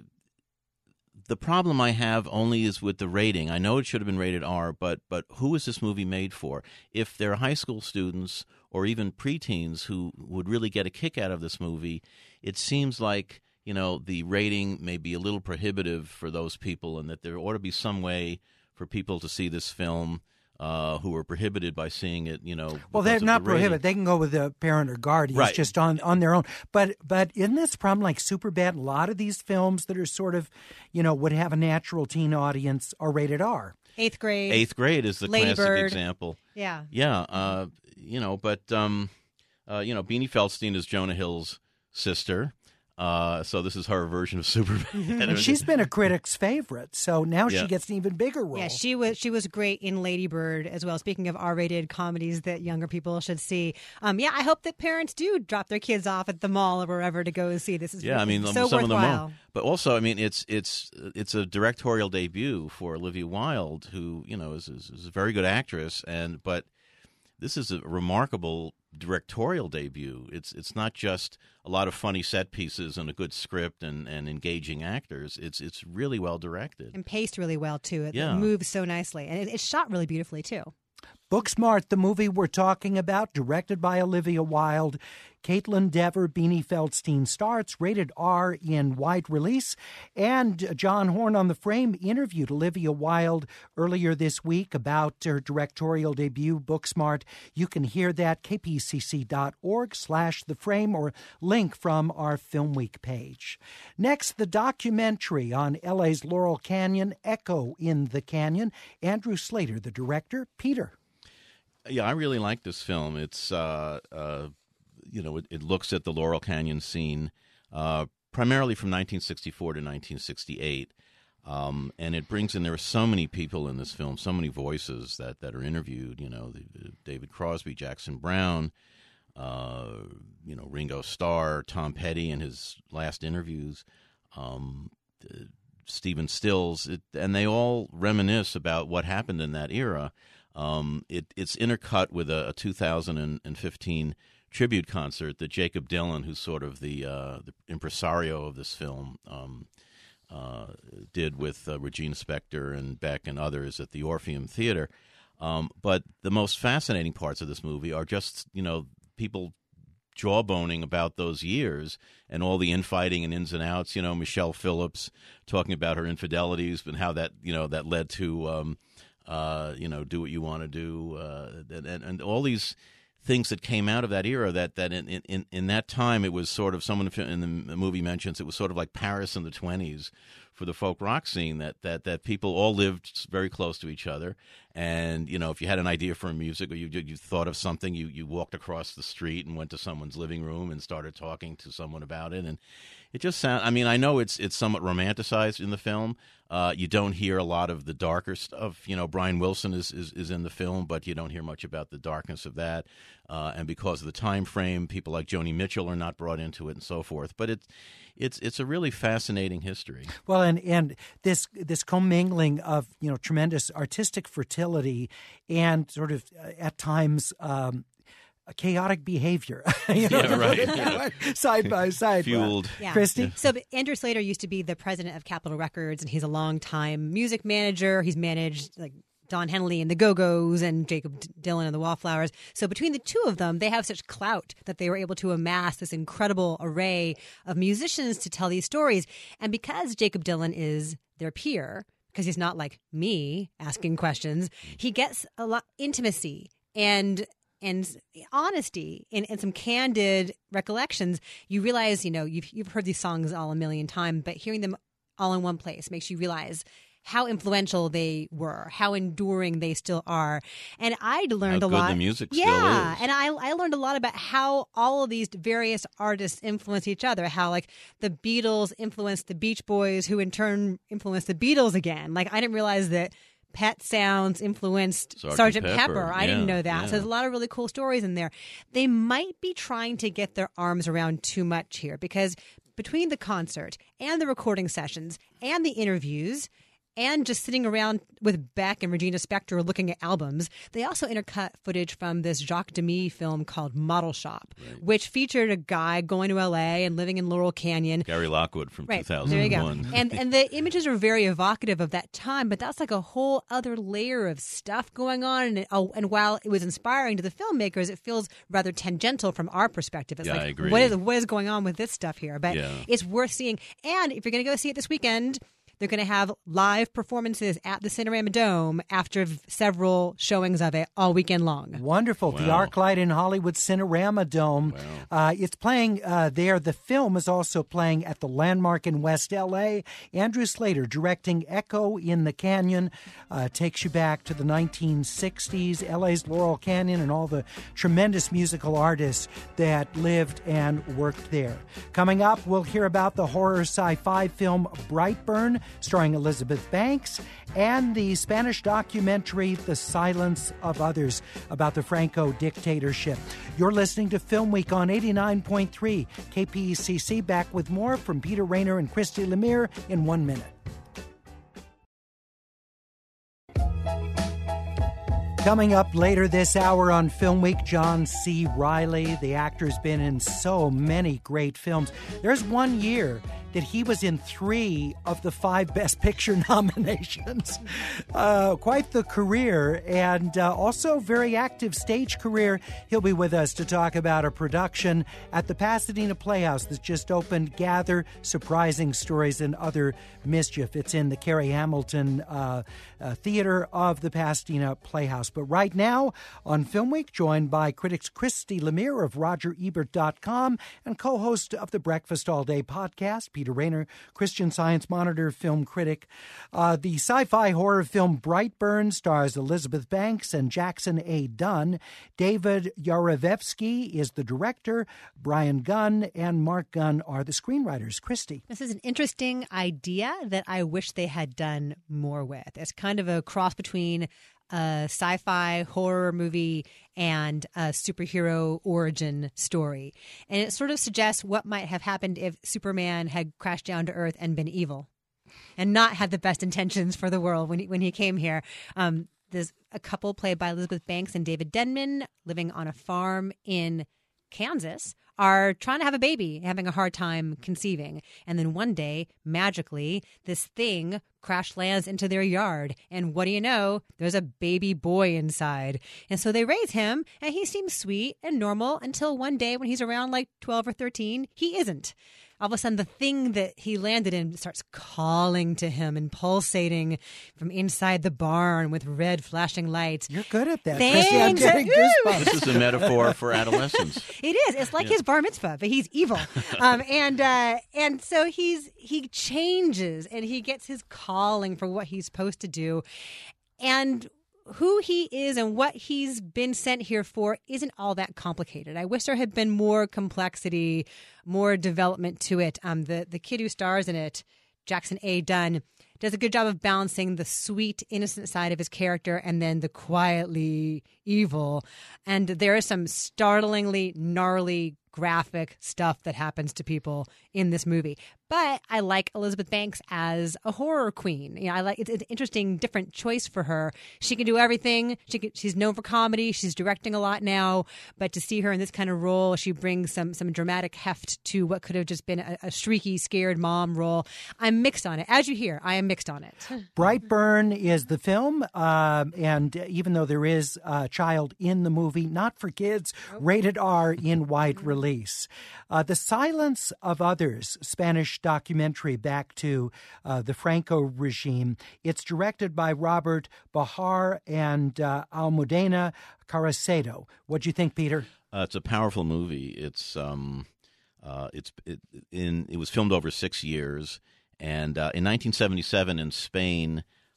The problem I have only is with the rating. I know it should have been rated R, but but who is this movie made for? If they're high school students or even preteens who would really get a kick out of this movie, it seems like, you know, the rating may be a little prohibitive for those people, and that there ought to be some way for people to see this film uh, who are prohibited by seeing it, you know. Well, they're not the prohibited. They can go with a parent or guardian, right. just on, on their own. But but isn't this problem like Superbad? A lot of these films that are sort of, you know, would have a natural teen audience are rated R. Eighth grade. Eighth grade is the Lady classic Bird. example. Yeah. Yeah. Uh, you know, but, um, uh, you know, Beanie Feldstein is Jonah Hill's sister. Uh, so this is her version of Superbad. Mm-hmm. And she's been a critic's favorite, so now Yeah. she gets an even bigger role. Yeah, she was she was great in Lady Bird as well. Speaking of R-rated comedies that younger people should see, um, yeah, I hope that parents do drop their kids off at the mall or wherever to go see this. Is Yeah, I mean, so some worthwhile. of them won't. But also, I mean, it's it's it's a directorial debut for Olivia Wilde, who, you know, is, is, is a very good actress, and but this is a remarkable directorial debut. It's it's not just a lot of funny set pieces and a good script and, and engaging actors. It's it's really well directed And paced really well, too. It, Yeah. it moves so nicely. And it, it's shot really beautifully, too. Booksmart, the movie we're talking about, directed by Olivia Wilde. Caitlin Dever, Beanie Feldstein starts, rated R in wide release. And John Horn on the Frame interviewed Olivia Wilde earlier this week about her directorial debut, Booksmart. You can hear that, kpcc.org slash the frame, or link from our Film Week page. Next, the documentary on L A's Laurel Canyon, Echo in the Canyon. Andrew Slater, the director. Peter. Yeah, I really like this film. It's, uh, uh, you know, it, it looks at the Laurel Canyon scene uh, primarily from nineteen sixty-four to nineteen sixty-eight. Um, and it brings in, there are so many people in this film, so many voices that, that are interviewed, you know, the, the David Crosby, Jackson Brown, uh, you know, Ringo Starr, Tom Petty in his last interviews, um, uh, Stephen Stills, it, and they all reminisce about what happened in that era. Um, it, it's intercut with a, a two thousand fifteen tribute concert that Jacob Dylan, who's sort of the, uh, the impresario of this film, um, uh, did with uh, Regina Spektor and Beck and others at the Orpheum Theater. Um, but the most fascinating parts of this movie are just, you know, people jawboning about those years and all the infighting and ins and outs. You know, Michelle Phillips talking about her infidelities and how that, you know, that led to, um, uh, you know, do what you want to do, uh, and, and, and all these things that came out of that era. That that in, in in that time it was sort of, someone in the movie mentions it was sort of like Paris in the twenties for the folk rock scene. That that that people all lived very close to each other, and you know, if you had an idea for music or you you thought of something, you you walked across the street and went to someone's living room and started talking to someone about it, and it just sound. I mean, I know it's it's somewhat romanticized in the film. Uh, you don't hear a lot of the darker stuff. You know, Brian Wilson is, is, is in the film, but you don't hear much about the darkness of that. Uh, and because of the time frame, people like Joni Mitchell are not brought into it, and so forth. But it's it's it's a really fascinating history. Well, and and this this commingling of, you know, tremendous artistic fertility and sort of uh, at times. Um, chaotic behavior, you know, yeah, right. Yeah. side by side. Fueled. Yeah. Christy? Yeah. So Andrew Slater used to be the president of Capitol Records, and he's a longtime music manager. He's managed like Don Henley and the Go-Go's and Jacob Dylan and the Wallflowers. So between the two of them, they have such clout that they were able to amass this incredible array of musicians to tell these stories. And because Jacob Dylan is their peer, because he's not like me asking questions, he gets a lot intimacy and and honesty and, and some candid recollections. You realize, you know, you've you've heard these songs all a million times, but hearing them all in one place makes you realize how influential they were, how enduring they still are. And I learned how a good lot. the music yeah, still is. And I, I learned a lot about how all of these various artists influence each other, how like the Beatles influenced the Beach Boys, who in turn influenced the Beatles again. Like I didn't realize that Pet Sounds influenced Sergeant Sergeant Pepper. Pepper. I Yeah, didn't know that. yeah. So there's a lot of really cool stories in there. They might be trying to get their arms around too much here because between the concert and the recording sessions and the interviews and just sitting around with Beck and Regina Spektor looking at albums, they also intercut footage from this Jacques Demy film called Model Shop, right. which featured a guy going to L A and living in Laurel Canyon. Gary Lockwood from right. two thousand one. There you go. and and the images are very evocative of that time, but that's like a whole other layer of stuff going on. And it, oh, and while it was inspiring to the filmmakers, it feels rather tangential from our perspective. It's yeah, like, I agree. What is, what is going on with this stuff here? But yeah. it's worth seeing. And if you're going to go see it this weekend, they're going to have live performances at the Cinerama Dome after v- several showings of it all weekend long. Wonderful. Wow. The ArcLight in Hollywood Cinerama Dome. Wow. Uh, it's playing uh, there. The film is also playing at the Landmark in West L A. Andrew Slater directing Echo in the Canyon uh, takes you back to the nineteen sixties, L A's Laurel Canyon, and all the tremendous musical artists that lived and worked there. Coming up, we'll hear about the horror sci-fi film Brightburn, starring Elizabeth Banks, and the Spanish documentary The Silence of Others about the Franco dictatorship. You're listening to Film Week on eighty-nine point three K P E C C. Back with more from Peter Rayner and Christy Lemire in one minute. Coming up later this hour on Film Week, John C. Reilly. The actor's been in so many great films. There's one year that he was in three of the five Best Picture nominations. Uh, quite the career, and uh, also very active stage career. He'll be with us to talk about a production at the Pasadena Playhouse that's just opened, Gather, Surprising Stories and Other Mischief. It's in the Carrie Hamilton uh, uh, Theater of the Pasadena Playhouse. But right now on Film Week, joined by critics Christy Lemire of Roger Ebert dot com and co-host of the Breakfast All Day podcast, Peter Rayner, Christian Science Monitor film critic. Uh, the sci-fi horror film Brightburn stars Elizabeth Banks and Jackson A. Dunn. David Yarevsky is the director. Brian Gunn and Mark Gunn are the screenwriters. Christy. This is an interesting idea that I wish they had done more with. It's kind of a cross between a sci-fi horror movie and a superhero origin story. And it sort of suggests what might have happened if Superman had crashed down to Earth and been evil and not had the best intentions for the world when he, when he came here. Um, there's a couple played by Elizabeth Banks and David Denman living on a farm in Kansas are trying to have a baby, having a hard time conceiving. And then one day, magically, this thing crash lands into their yard. And what do you know? There's a baby boy inside. And so they raise him, and he seems sweet and normal until one day when he's around like twelve or thirteen, he isn't. All of a sudden, the thing that he landed in starts calling to him and pulsating from inside the barn with red flashing lights. You're good at that. Thanks. I'm getting goosebumps. This is a metaphor for adolescence. It is. It's like Yeah. his bar mitzvah, but he's evil. um, and uh, and so he's he changes and he gets his calling for what he's supposed to do. And who he is and what he's been sent here for isn't all that complicated. I wish there had been more complexity, more development to it. Um, the, the kid who stars in it, Jackson A. Dunn, does a good job of balancing the sweet, innocent side of his character and then the quietly evil. And there is some startlingly gnarly graphic stuff that happens to people in this movie. But I like Elizabeth Banks as a horror queen. You know, I like it's, it's an interesting, different choice for her. She can do everything. She can, she's known for comedy. She's directing a lot now. But to see her in this kind of role, she brings some some dramatic heft to what could have just been a, a shrieky, scared mom role. I'm mixed on it. As you hear, I am mixed on it. Brightburn is the film, uh, and even though there is a child in the movie, not for kids, rated R in wide release. Uh, The Silence of Others, Spanish documentary back to uh, the Franco regime. It's directed by Robert Bahar and uh, Almudena Caracedo. What do you think, Peter? Uh, it's a powerful movie. It's um, uh, it's it, in it was filmed over six years, and uh, in nineteen seventy-seven in Spain,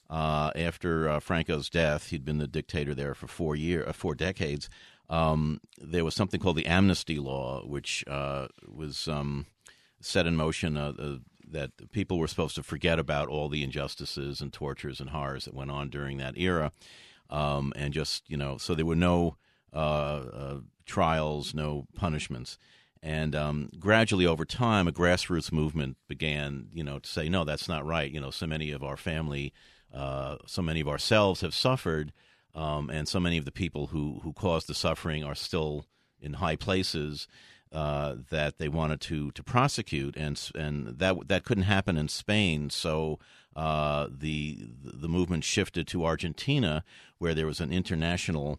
uh, after uh, Franco's death, he'd been the dictator there for four year, uh, four decades. Um, there was something called the amnesty law, which uh, was um, set in motion uh, uh, that people were supposed to forget about all the injustices and tortures and horrors that went on during that era, um, and just, you know, so there were no uh, uh, trials, no punishments. And um, gradually over time, a grassroots movement began, you know, to say, no, that's not right. You know, so many of our family, uh, so many of ourselves have suffered, um, and so many of the people who, who caused the suffering are still in high places uh, that they wanted to to prosecute, and and that that couldn't happen in Spain. So uh, the the movement shifted to Argentina, where there was an international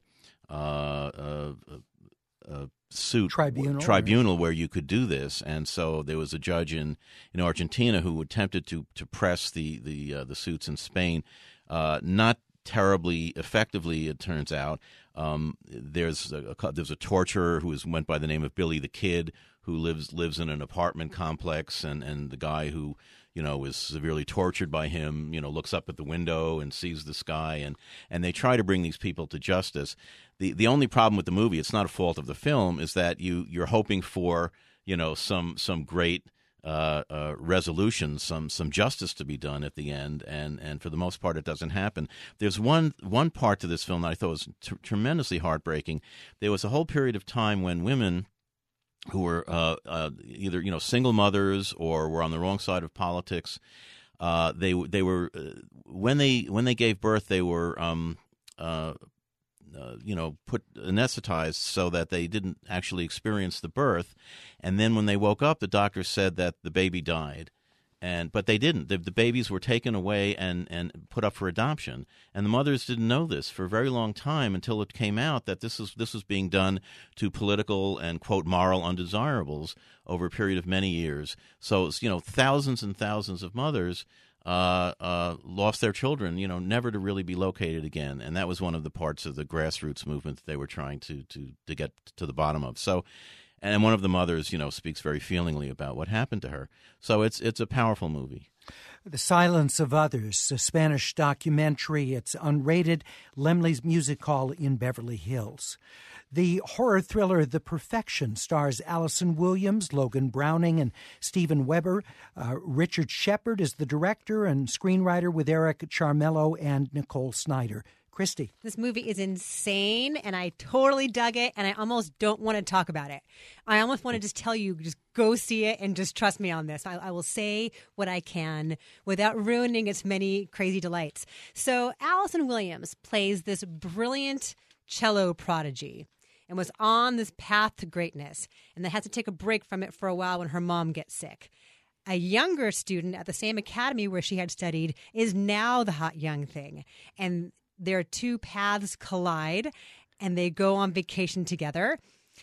uh, uh, uh, suit tribunal, tribunal where you could do this. And so there was a judge in, in Argentina who attempted to to press the the uh, the suits in Spain, uh, not terribly effectively, it turns out. Um, there's a, a there's a torturer who is, went by the name of Billy the Kid, who lives lives in an apartment complex, and, and the guy who, you know, was severely tortured by him, you know, looks up at the window and sees the sky, and, and they try to bring these people to justice. The the only problem with the movie, it's not a fault of the film, is that you you're hoping for, you know, some some great uh, uh, resolution, some some justice to be done at the end, and, and for the most part, it doesn't happen. There's one one part to this film that I thought was t- tremendously heartbreaking. There was a whole period of time when women who were uh, uh, either, you know, single mothers or were on the wrong side of politics, uh, they they were uh, when they when they gave birth, they were um, uh, uh, you know, put anesthetized so that they didn't actually experience the birth, and then when they woke up, the doctor said that the baby died. And but they didn't. The, the babies were taken away and, and put up for adoption. And the mothers didn't know this for a very long time until it came out that this was this was being done to political and, quote, moral undesirables over a period of many years. So, you know, thousands and thousands of mothers uh, uh, lost their children, you know, never to really be located again. And that was one of the parts of the grassroots movement that they were trying to to, to get to the bottom of. So. And one of the mothers, you know, speaks very feelingly about what happened to her. So it's it's a powerful movie. The Silence of Others, a Spanish documentary. It's unrated. Laemmle's Music Hall in Beverly Hills. The horror thriller The Perfection stars Allison Williams, Logan Browning, and Steven Weber. Uh, Richard Shepard is the director and screenwriter with Eric Charmello and Nicole Snyder. Christy. This movie is insane, and I totally dug it, and I almost don't want to talk about it. I almost want to just tell you, just go see it and just trust me on this. I, I will say what I can without ruining its many crazy delights. So Allison Williams plays this brilliant cello prodigy and was on this path to greatness, and then had to take a break from it for a while when her mom gets sick. A younger student at the same academy where she had studied is now the hot young thing, and their two paths collide, and they go on vacation together,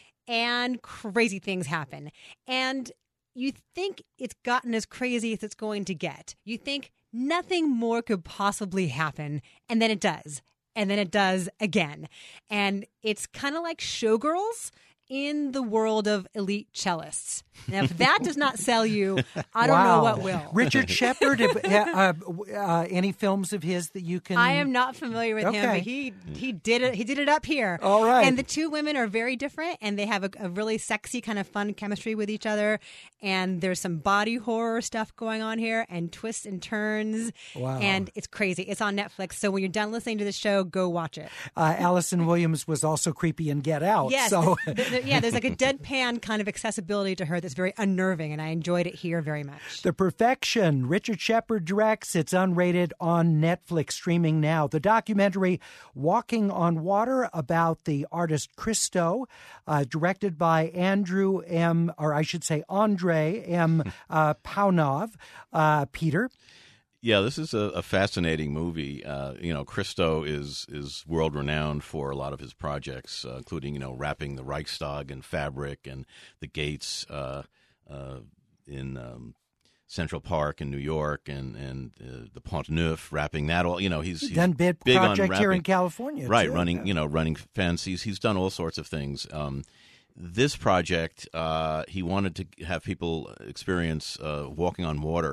and crazy things happen. And you think it's gotten as crazy as it's going to get. You think nothing more could possibly happen, and then it does. And then it does again. And it's kind of like Showgirls in the world of elite cellists. Now, if that does not sell you, I don't wow. know what will. Richard Shepard, if, uh, uh, any films of his that you can? I am not familiar with okay. him, but he he did it. He did it up here. All right. And the two women are very different, and they have a, a really sexy kind of fun chemistry with each other. And there's some body horror stuff going on here, and twists and turns. Wow. And it's crazy. It's on Netflix. So when you're done listening to the show, go watch it. Uh, Allison Williams was also creepy in Get Out. Yes. So. The, the, yeah, there's like a deadpan kind of accessibility to her that's very unnerving, and I enjoyed it here very much. The Perfection. Richard Shepard directs. It's unrated on Netflix, streaming now. The documentary Walking on Water about the artist Christo, uh, directed by Andrew M., or I should say Andre M. uh, Paunov. Uh, Peter? Yeah, this is a, a fascinating movie. Uh, you know, Christo is is world renowned for a lot of his projects, uh, including, you know, wrapping the Reichstag in fabric and the gates uh, uh, in um, Central Park in New York, and and uh, the Pont Neuf, wrapping that all. You know, he's, he's done big, big project on here in wrapping, California, right? too, Running, yeah. you know, running fence. He's he's done all sorts of things. Um, this project, uh, he wanted to have people experience uh, walking on water.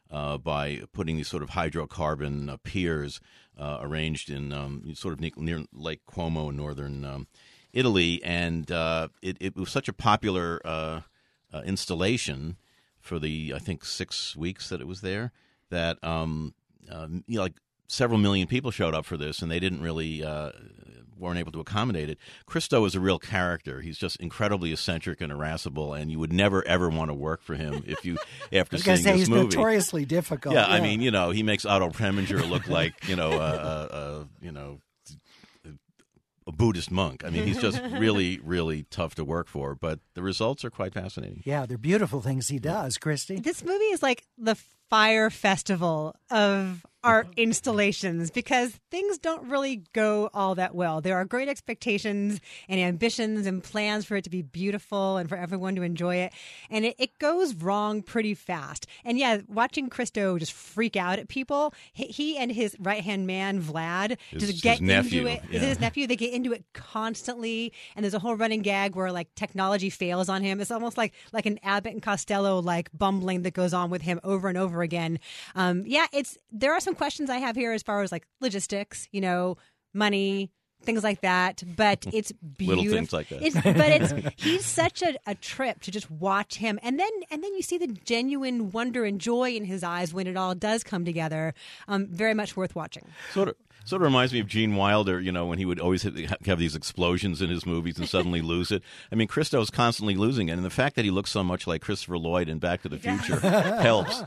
uh, by putting these sort of hydrocarbon uh, piers uh, arranged in um, sort of near Lake Como in northern um, Italy, and uh, it, it was such a popular uh, uh, installation for the I think six weeks that it was there that um, uh, you know, like several million people showed up for this, and they didn't really uh, weren't able to accommodate it. Christo is a real character. He's just incredibly eccentric and irascible, and you would never ever want to work for him if you after seeing say this he's movie. Notoriously difficult. Yeah, yeah, I mean, you know, he makes Otto Preminger look like you know, uh, uh, uh, you know. a Buddhist monk. I mean, he's just really, really tough to work for, but the results are quite fascinating. Yeah, they're beautiful things he does, Christy. This movie is like the Fire Festival of art installations because things don't really go all that well. There are great expectations and ambitions and plans for it to be beautiful and for everyone to enjoy it. And it, it goes wrong pretty fast. And yeah, watching Christo just freak out at people, he, he and his right-hand man, Vlad, His- just get his nephew, into it. Is yeah. it his nephew? They get into it constantly. And there's a whole running gag where like technology fails on him. It's almost like like an Abbott and Costello like bumbling that goes on with him over and over again. Um, yeah, it's there are some questions I have here as far as like logistics, you know, money, things like that. But it's beautiful. Little things like that. It's, but it's he's such a, a trip to just watch him, and then and then you see the genuine wonder and joy in his eyes when it all does come together. Um, very much worth watching. Sort of. Sort of reminds me of Gene Wilder, you know, when he would always have, have these explosions in his movies and suddenly lose it. I mean, Christo's constantly losing it, and the fact that he looks so much like Christopher Lloyd in Back to the Future helps.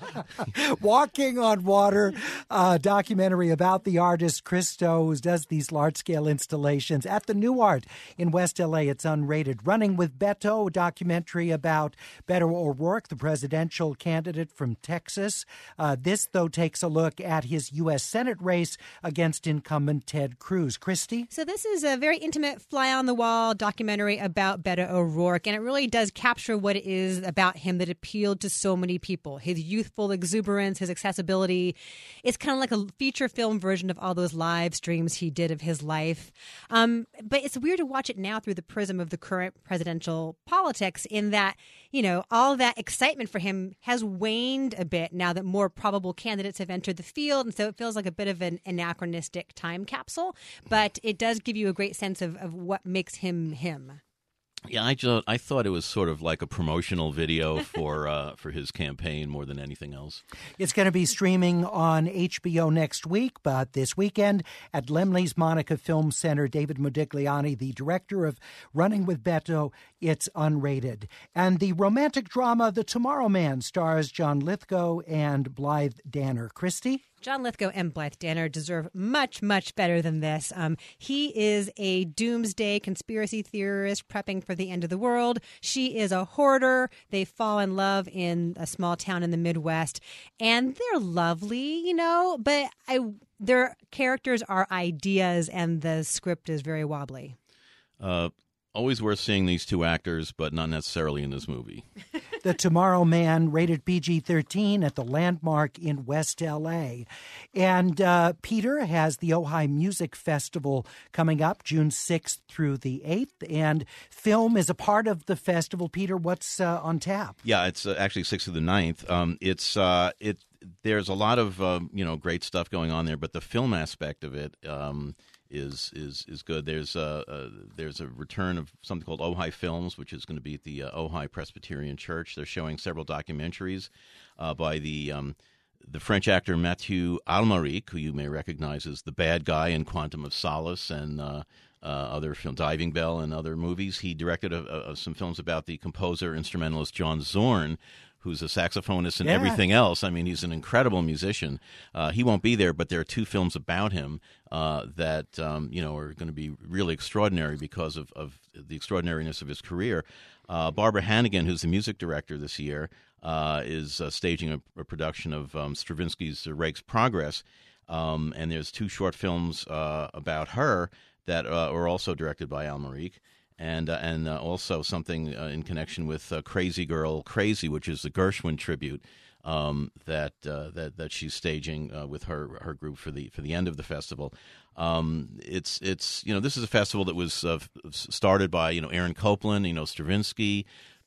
Walking on Water, a documentary about the artist Christo, who does these large-scale installations at the New Art in West L A. It's unrated. Running with Beto, a documentary about Beto O'Rourke, the presidential candidate from Texas. Uh, this, though, takes a look at his U S Senate race against incumbent Ted Cruz. Christy? So this is a very intimate, fly-on-the-wall documentary about Beto O'Rourke, and it really does capture what it is about him that appealed to so many people. His youthful exuberance, his accessibility. It's kind of like a feature film version of all those live streams he did of his life. Um, but it's weird to watch it now through the prism of the current presidential politics in that, you know, all that excitement for him has waned a bit now that more probable candidates have entered the field, and so it feels like a bit of an anachronistic time capsule, but it does give you a great sense of, of what makes him him. Yeah, I just I thought it was sort of like a promotional video for uh, for his campaign more than anything else. It's going to be streaming on H B O next week, but this weekend at Lemley's Monica Film Center, David Modigliani, the director of Running with Beto, it's unrated. And the romantic drama The Tomorrow Man stars John Lithgow and Blythe Danner. Christy? John Lithgow and Blythe Danner deserve much, much better than this. Um, he is a doomsday conspiracy theorist prepping for the end of the world. She is a hoarder. They fall in love in a small town in the Midwest, and they're lovely, you know, but I, their characters are ideas, and the script is very wobbly. Uh, always worth seeing these two actors, but not necessarily in this movie. The Tomorrow Man, rated P G thirteen at the Landmark in West L A. And uh, Peter has the Ojai Music Festival coming up June sixth through the eighth. And film is a part of the festival. Peter, what's uh, on tap? Yeah, it's uh, actually sixth to the ninth. Um, it's uh, it. There's a lot of uh, you know great stuff going on there, but the film aspect of it um, is is is good. There's a, a there's a return of something called Ojai Films, which is going to be at the uh, Ojai Presbyterian Church. They're showing several documentaries uh, by the um, the French actor Mathieu Amalric, who you may recognize as the bad guy in Quantum of Solace and uh, uh, other film, Diving Bell and other movies. He directed a, a, some films about the composer instrumentalist John Zorn, who's a saxophonist and Yeah. everything else. I mean, he's an incredible musician. Uh, he won't be there, but there are two films about him uh, that um, you know are going to be really extraordinary because of, of the extraordinariness of his career. Uh, Barbara Hannigan, who's the music director this year, uh, is uh, staging a, a production of um, Stravinsky's uh, Rake's Progress, um, and there's two short films uh, about her that uh, are also directed by Amalric. And uh, and uh, also something uh, in connection with uh, Crazy Girl Crazy, which is the Gershwin tribute um, that uh, that that she's staging uh, with her her group for the for the end of the festival. Um, it's it's you know this is a festival that was uh, started by you know Aaron Copland, you know Stravinsky,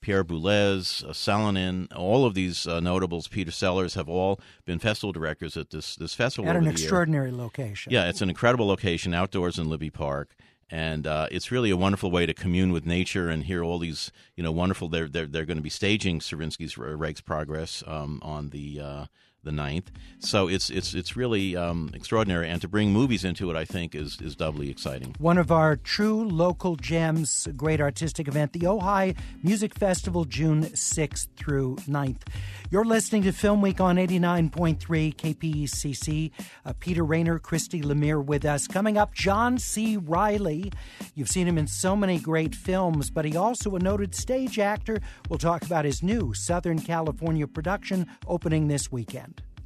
Pierre Boulez, uh, Salonen, all of these uh, notables, Peter Sellers, have all been festival directors at this this festival. At over an the extraordinary year. location. Yeah, it's an incredible location outdoors in Libby Park. And uh, it's really a wonderful way to commune with nature and hear all these, you know, wonderful. They're they're they're going to be staging Stravinsky's Rake's Progress um, on the uh, the ninth. So it's it's it's really um, extraordinary, and to bring movies into it, I think, is is doubly exciting. One of our true local gems, a great artistic event, the Ojai Music Festival, June sixth through ninth. You're listening to Film Week on eighty-nine point three K P E C C. Uh, Peter Rayner, Christy Lemire with us. Coming up, John C. Reilly. You've seen him in so many great films, but he also a noted stage actor. We'll talk about his new Southern California production opening this weekend.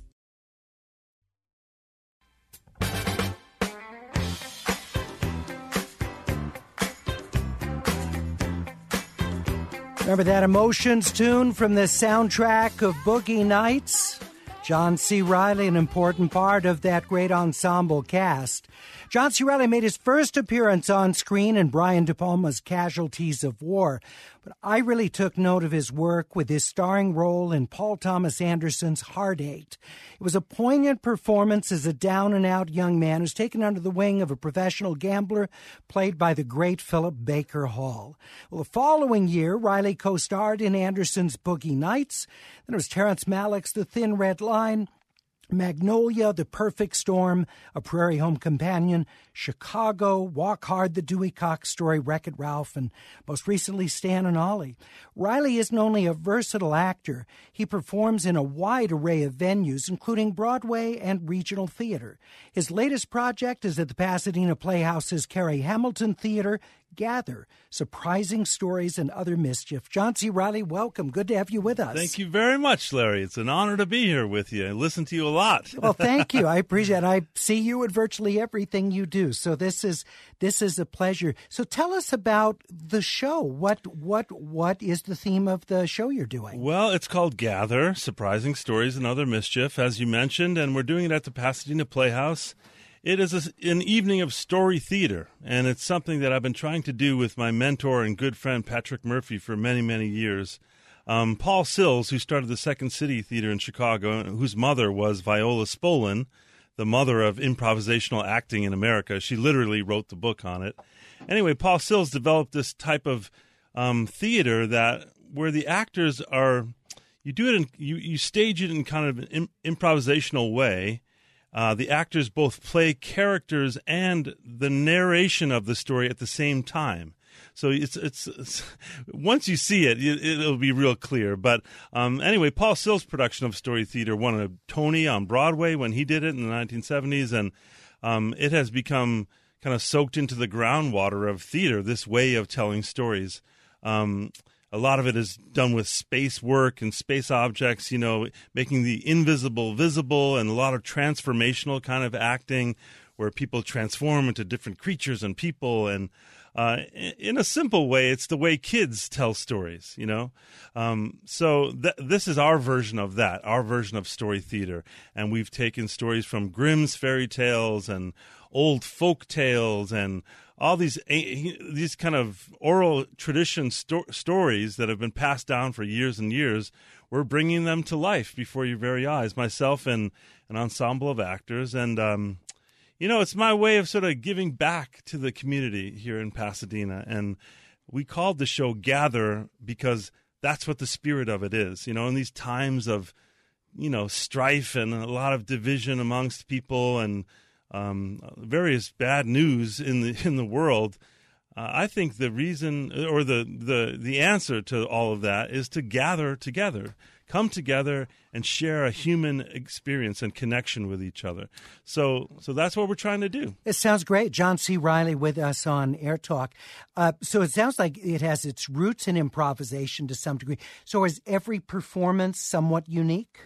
Remember that Emotions tune from the soundtrack of Boogie Nights? John C. Reilly, an important part of that great ensemble cast. John C. Reilly made his first appearance on screen in Brian De Palma's Casualties of War, but I really took note of his work with his starring role in Paul Thomas Anderson's Heartache. It was a poignant performance as a down-and-out young man who's taken under the wing of a professional gambler played by the great Philip Baker Hall. Well, the following year, Reilly co-starred in Anderson's Boogie Nights. Then it was Terrence Malick's The Thin Red Line, Magnolia, The Perfect Storm, A Prairie Home Companion, Chicago, Walk Hard, The Dewey Cox Story, Wreck-It Ralph, and most recently Stan and Ollie. Reilly isn't only a versatile actor, he performs in a wide array of venues, including Broadway and regional theater. His latest project is at the Pasadena Playhouse's Carrie Hamilton Theater, Gather, Surprising Stories and Other Mischief. John C. Reilly, welcome. Good to have you with us. Thank you very much, Larry. It's an honor to be here with you. I listen to you a lot. Well, thank you. I appreciate it. I see you at virtually everything you do. So this is this is a pleasure. So tell us about the show. What what what is the theme of the show you're doing? Well, it's called Gather, Surprising Stories and Other Mischief, as you mentioned, and we're doing it at the Pasadena Playhouse. It is a, an evening of story theater, and it's something that I've been trying to do with my mentor and good friend Patrick Murphy for many, many years. Um, Paul Sills, who started the Second City Theater in Chicago, whose mother was Viola Spolin, the mother of improvisational acting in America. She literally wrote the book on it. Anyway, Paul Sills developed this type of um, theater that where the actors are, you do it in, you, you stage it in kind of an im- improvisational way. Uh, the actors both play characters and the narration of the story at the same time. So it's it's, it's once you see it, it, it'll be real clear. But um, anyway, Paul Sills' production of story theater won a Tony on Broadway when he did it in the nineteen seventies, and um, it has become kind of soaked into the groundwater of theater, this way of telling stories. Um A lot of it is done with space work and space objects, you know, making the invisible visible, and a lot of transformational kind of acting where people transform into different creatures and people. And uh, in a simple way, it's the way kids tell stories, you know. Um, so th- this is our version of that, our version of story theater. And we've taken stories from Grimm's fairy tales and old folk tales and all these these kind of oral tradition sto- stories that have been passed down for years and years. We're bringing them to life before your very eyes, myself and an ensemble of actors. And, um, you know, it's my way of sort of giving back to the community here in Pasadena. And we called the show Gather because that's what the spirit of it is. You know, in these times of, you know, strife and a lot of division amongst people and Um, various bad news in the in the world, uh, I think the reason or the, the the answer to all of that is to gather together, come together and share a human experience and connection with each other. So so that's what we're trying to do. It sounds great. John C. Reilly with us on Air Talk. Uh, so it sounds like it has its roots in improvisation to some degree. So is every performance somewhat unique?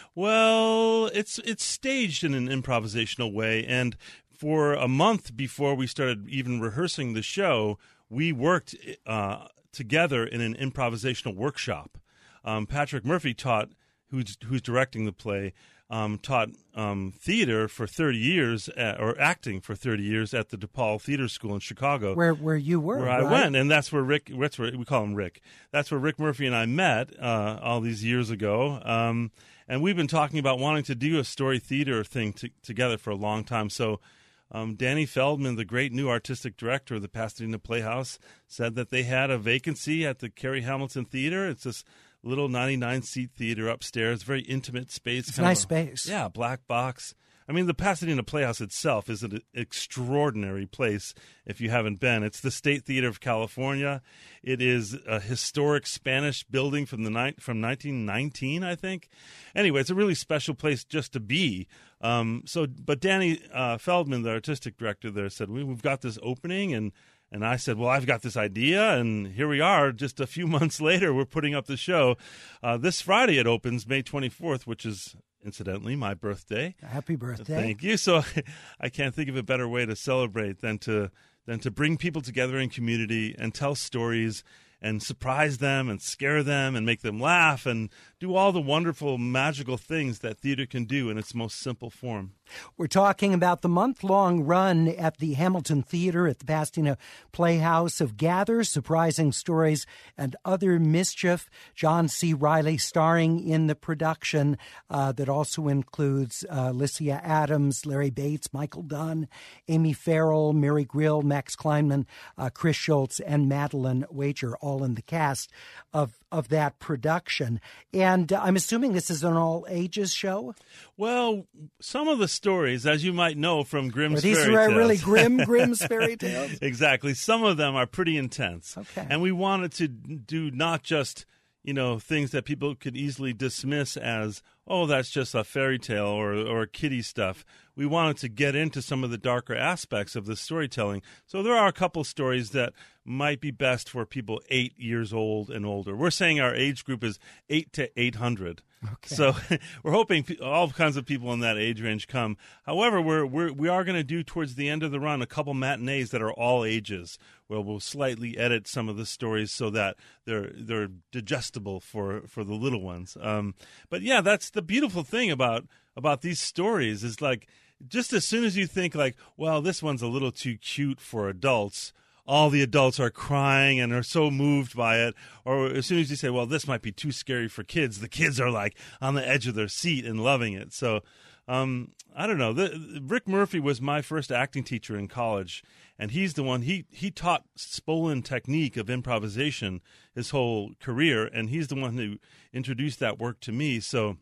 Well, it's it's staged in an improvisational way, and for a month before we started even rehearsing the show, we worked uh, together in an improvisational workshop. Um, Patrick Murphy taught, who's who's directing the play, um, taught um, theater for thirty years, at, or acting for thirty years at the DePaul Theater School in Chicago. Where where you were, Where right? I went, and that's where Rick, that's where we call him Rick. That's where Rick Murphy and I met uh, all these years ago. Um, and we've been talking about wanting to do a story theater thing t- together for a long time. So um, Danny Feldman, the great new artistic director of the Pasadena Playhouse, said that they had a vacancy at the Carey Hamilton Theater. It's this little ninety-nine seat theater upstairs, very intimate space. It's a nice space. Yeah, black box. I mean, the Pasadena Playhouse itself is an extraordinary place if you haven't been. It's the State Theater of California. It is a historic Spanish building from the ni- from nineteen nineteen, I think. Anyway, it's a really special place just to be. Um, so, but Danny uh, Feldman, the artistic director there, said, we, we've got this opening, and And I said, well, I've got this idea, and here we are. Just a few months later, we're putting up the show. Uh, this Friday it opens, May twenty-fourth, which is, incidentally, my birthday. Happy birthday. Thank you. So I can't think of a better way to celebrate than to than to bring people together in community and tell stories and surprise them and scare them and make them laugh and do all the wonderful, magical things that theater can do in its most simple form. We're talking about the month-long run at the Hamilton Theater at the Pasadena Playhouse of Gather, Surprising Stories, and Other Mischief. John C. Reilly starring in the production uh, that also includes uh, Lycia Adams, Larry Bates, Michael Dunn, Amy Farrell, Mary Grill, Max Kleinman, uh, Chris Schultz, and Madeline Wager, all in the cast of, of that production. And uh, I'm assuming this is an all-ages show? Well, some of the stories, as you might know from Grimm's Fairy Tales. These are really grim Grimm's Fairy Tales? Exactly. Some of them are pretty intense. Okay. And we wanted to do not just, you know, things that people could easily dismiss as, oh, that's just a fairy tale or, or kiddie stuff. We wanted to get into some of the darker aspects of the storytelling. So there are a couple stories that might be best for people eight years old and older. We're saying our age group is eight to eight hundred. Okay. So we're hoping all kinds of people in that age range come. However, we're, we're, we are going to do towards the end of the run a couple matinees that are all ages, where we'll slightly edit some of the stories so that they're they're digestible for, for the little ones. Um, but yeah, that's the beautiful thing about about these stories is like just as soon as you think like, well, this one's a little too cute for adults, all the adults are crying and are so moved by it. Or as soon as you say, well, this might be too scary for kids, the kids are like on the edge of their seat and loving it. So um, I don't know. The, Rick Murphy was my first acting teacher in college, and he's the one, he, he taught Spolin technique of improvisation his whole career, and he's the one who introduced that work to me. So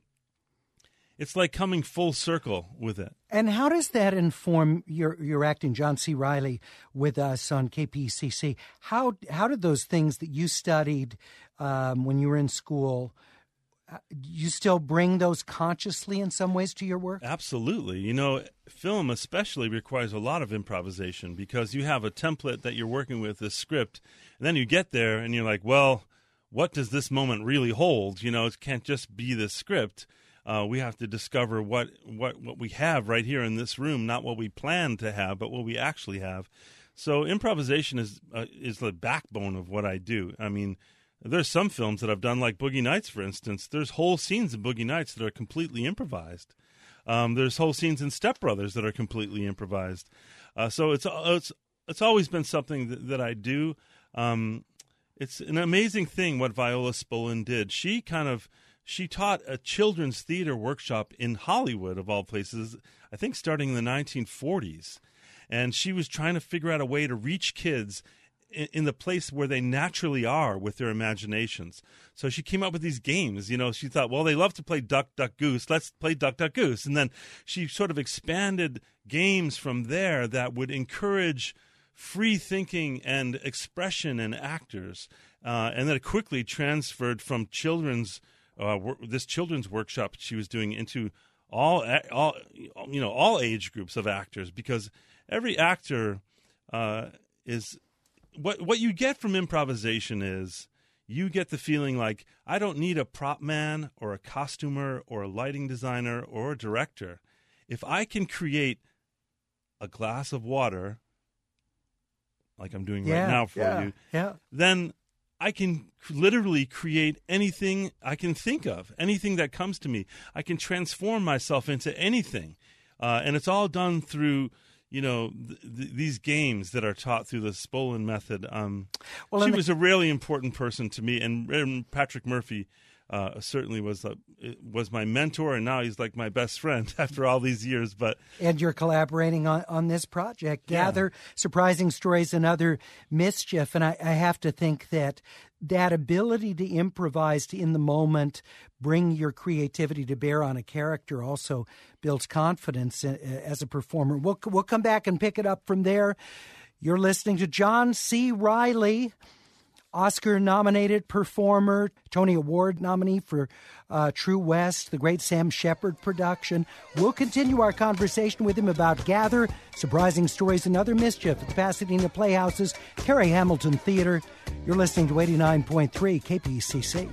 it's like coming full circle with it. And how does that inform your your acting? John C. Reilly with us on K P C C. How how did those things that you studied um, when you were in school, uh, you still bring those consciously in some ways to your work? Absolutely. You know, film especially requires a lot of improvisation because you have a template that you're working with, this script, and then you get there and you're like, well, what does this moment really hold? You know, it can't just be the script. Uh, we have to discover what, what, what we have right here in this room, not what we plan to have, but what we actually have. So improvisation is uh, is the backbone of what I do. I mean, there's some films that I've done, like Boogie Nights, for instance. There's whole scenes in Boogie Nights that are completely improvised. Um, there's whole scenes in Step Brothers that are completely improvised. Uh, so it's it's it's always been something that, that I do. Um, it's an amazing thing what Viola Spolin did. She kind of She taught a children's theater workshop in Hollywood, of all places, I think starting in the nineteen forties. And she was trying to figure out a way to reach kids in, in the place where they naturally are with their imaginations. So she came up with these games. You know, she thought, well, they love to play Duck, Duck, Goose. Let's play Duck, Duck, Goose. And then she sort of expanded games from there that would encourage free thinking and expression in actors. Uh, and then it quickly transferred from children's Uh, this children's workshop she was doing into all, all, you know, all age groups of actors, because every actor uh, is what what you get from improvisation is you get the feeling like I don't need a prop man or a costumer or a lighting designer or a director. If I can create a glass of water, like I'm doing yeah, right now for yeah, you, yeah. then I can literally create anything I can think of, anything that comes to me. I can transform myself into anything. Uh, and it's all done through, you know, th- th- these games that are taught through the Spolin method. Um, well, she was a really important person to me, and, and Patrick Murphy uh, certainly was a, was my mentor, and now he's like my best friend after all these years. But and you're collaborating on, on this project, Gather, yeah. Surprising Stories and Other Mischief, and I, I have to think that that ability to improvise, to in the moment bring your creativity to bear on a character also builds confidence as a performer. We'll, we'll come back and pick it up from there. You're listening to John C. Reilly, Oscar-nominated performer, Tony Award nominee for uh, True West, the great Sam Shepard production. We'll continue our conversation with him about Gather, Surprising Stories, and Other Mischief at the Pasadena Playhouse's Carey Hamilton Theater. You're listening to eighty-nine point three K P C C.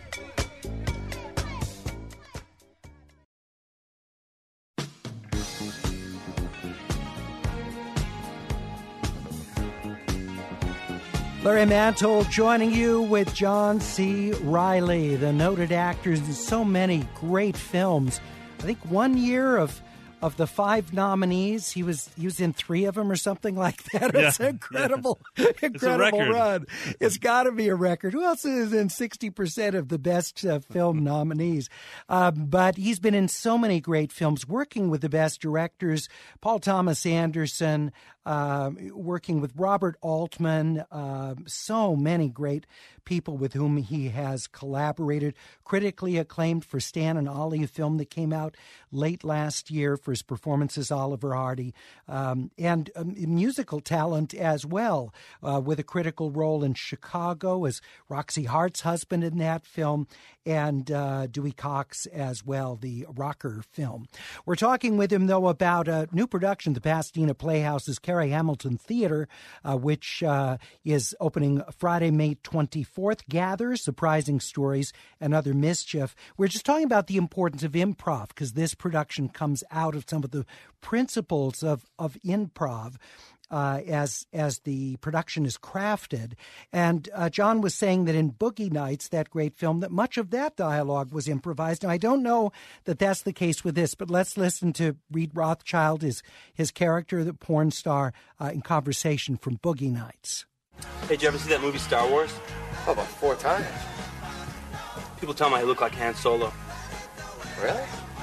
Larry Mantle joining you with John C. Reilly, the noted actor in so many great films. I think one year of of the five nominees, he was he was in three of them or something like that. Yeah, it's an incredible, yeah. incredible It's run. It's got to be a record. Who else is in sixty percent of the best uh, film nominees? Um, but he's been in so many great films, working with the best directors, Paul Thomas Anderson, uh, working with Robert Altman, uh, so many great people with whom he has collaborated. Critically acclaimed for Stan and Ollie, a film that came out late last year, for his performance as Oliver Hardy, um, and um, musical talent as well, uh, with a critical role in Chicago as Roxy Hart's husband in that film, and uh, Dewey Cox as well, the rocker film. We're talking with him, though, about a new production, the Pasadena Playhouse's Carey Hamilton Theater, uh, which uh, is opening Friday, May twenty-fourth. Gather, Surprising Stories, and Other Mischief. We're just talking about the importance of improv, because this production comes out of some of the principles of, of improv uh, as as the production is crafted. And uh, John was saying that in Boogie Nights, that great film, that much of that dialogue was improvised. Now, I don't know that that's the case with this, but let's listen to Reed Rothschild, his, his character, the porn star, uh, in conversation from Boogie Nights. Hey, did you ever see that movie Star Wars? Oh, about four times. People tell me I look like Han Solo. Really?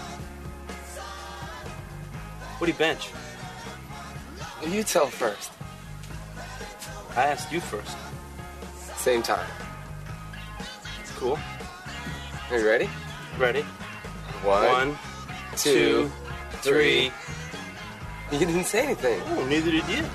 What do you bench? Well, you tell first. I asked you first. Same time. Cool. Are you ready? Ready. One, One two, three. You didn't say anything. Oh, neither did you.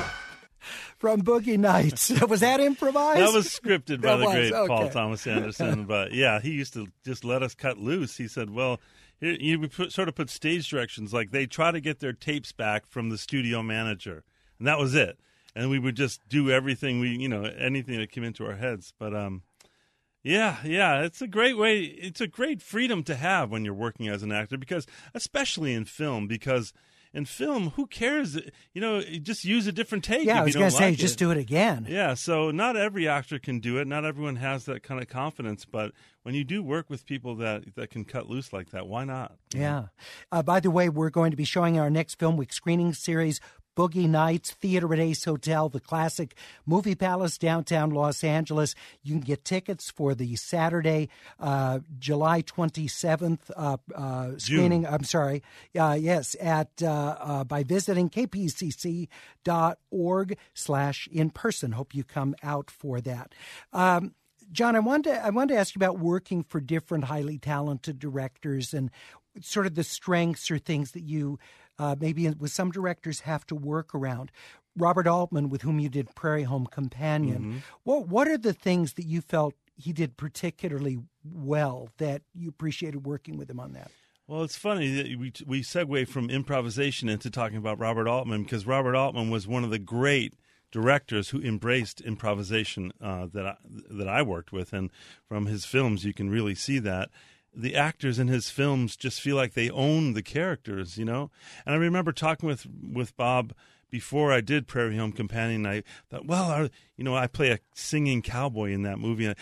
From Boogie Nights. Was that improvised? That was scripted by That the was, great okay. Paul Thomas Anderson. But yeah, he used to just let us cut loose. He said, well, here, you would put, sort of put stage directions, like they try to get their tapes back from the studio manager. And that was it. And we would just do everything we, you know, anything that came into our heads. But um, yeah, yeah, it's a great way. It's a great freedom to have when you're working as an actor, because especially in film, because in film, who cares? You know, just use a different take. Yeah, if I was you going don't to say, like just it. do it again. Yeah, so not every actor can do it. Not everyone has that kind of confidence. But when you do work with people that, that can cut loose like that, why not? Yeah. Uh, by the way, we're going to be showing our next film week screening series, Boogie Nights, Theater at Ace Hotel, the classic Movie Palace, downtown Los Angeles. You can get tickets for the Saturday, uh, July twenty-seventh uh, uh, screening. June. I'm sorry. Uh, yes, at uh, uh, by visiting kpcc dot org slash in person. Hope you come out for that. Um, John, I wanted to, I wanted to ask you about working for different highly talented directors and sort of the strengths or things that you uh, maybe with some directors have to work around. Robert Altman, with whom you did Prairie Home Companion, Mm-hmm. what what are the things that you felt he did particularly well that you appreciated working with him on that? Well, it's funny that we we segue from improvisation into talking about Robert Altman, because Robert Altman was one of the great directors who embraced improvisation uh, that I, that I worked with, and from his films you can really see that. The actors in his films just feel like they own the characters, you know. And I remember talking with with Bob before I did Prairie Home Companion, I thought, well, are, you know, I play a singing cowboy in that movie.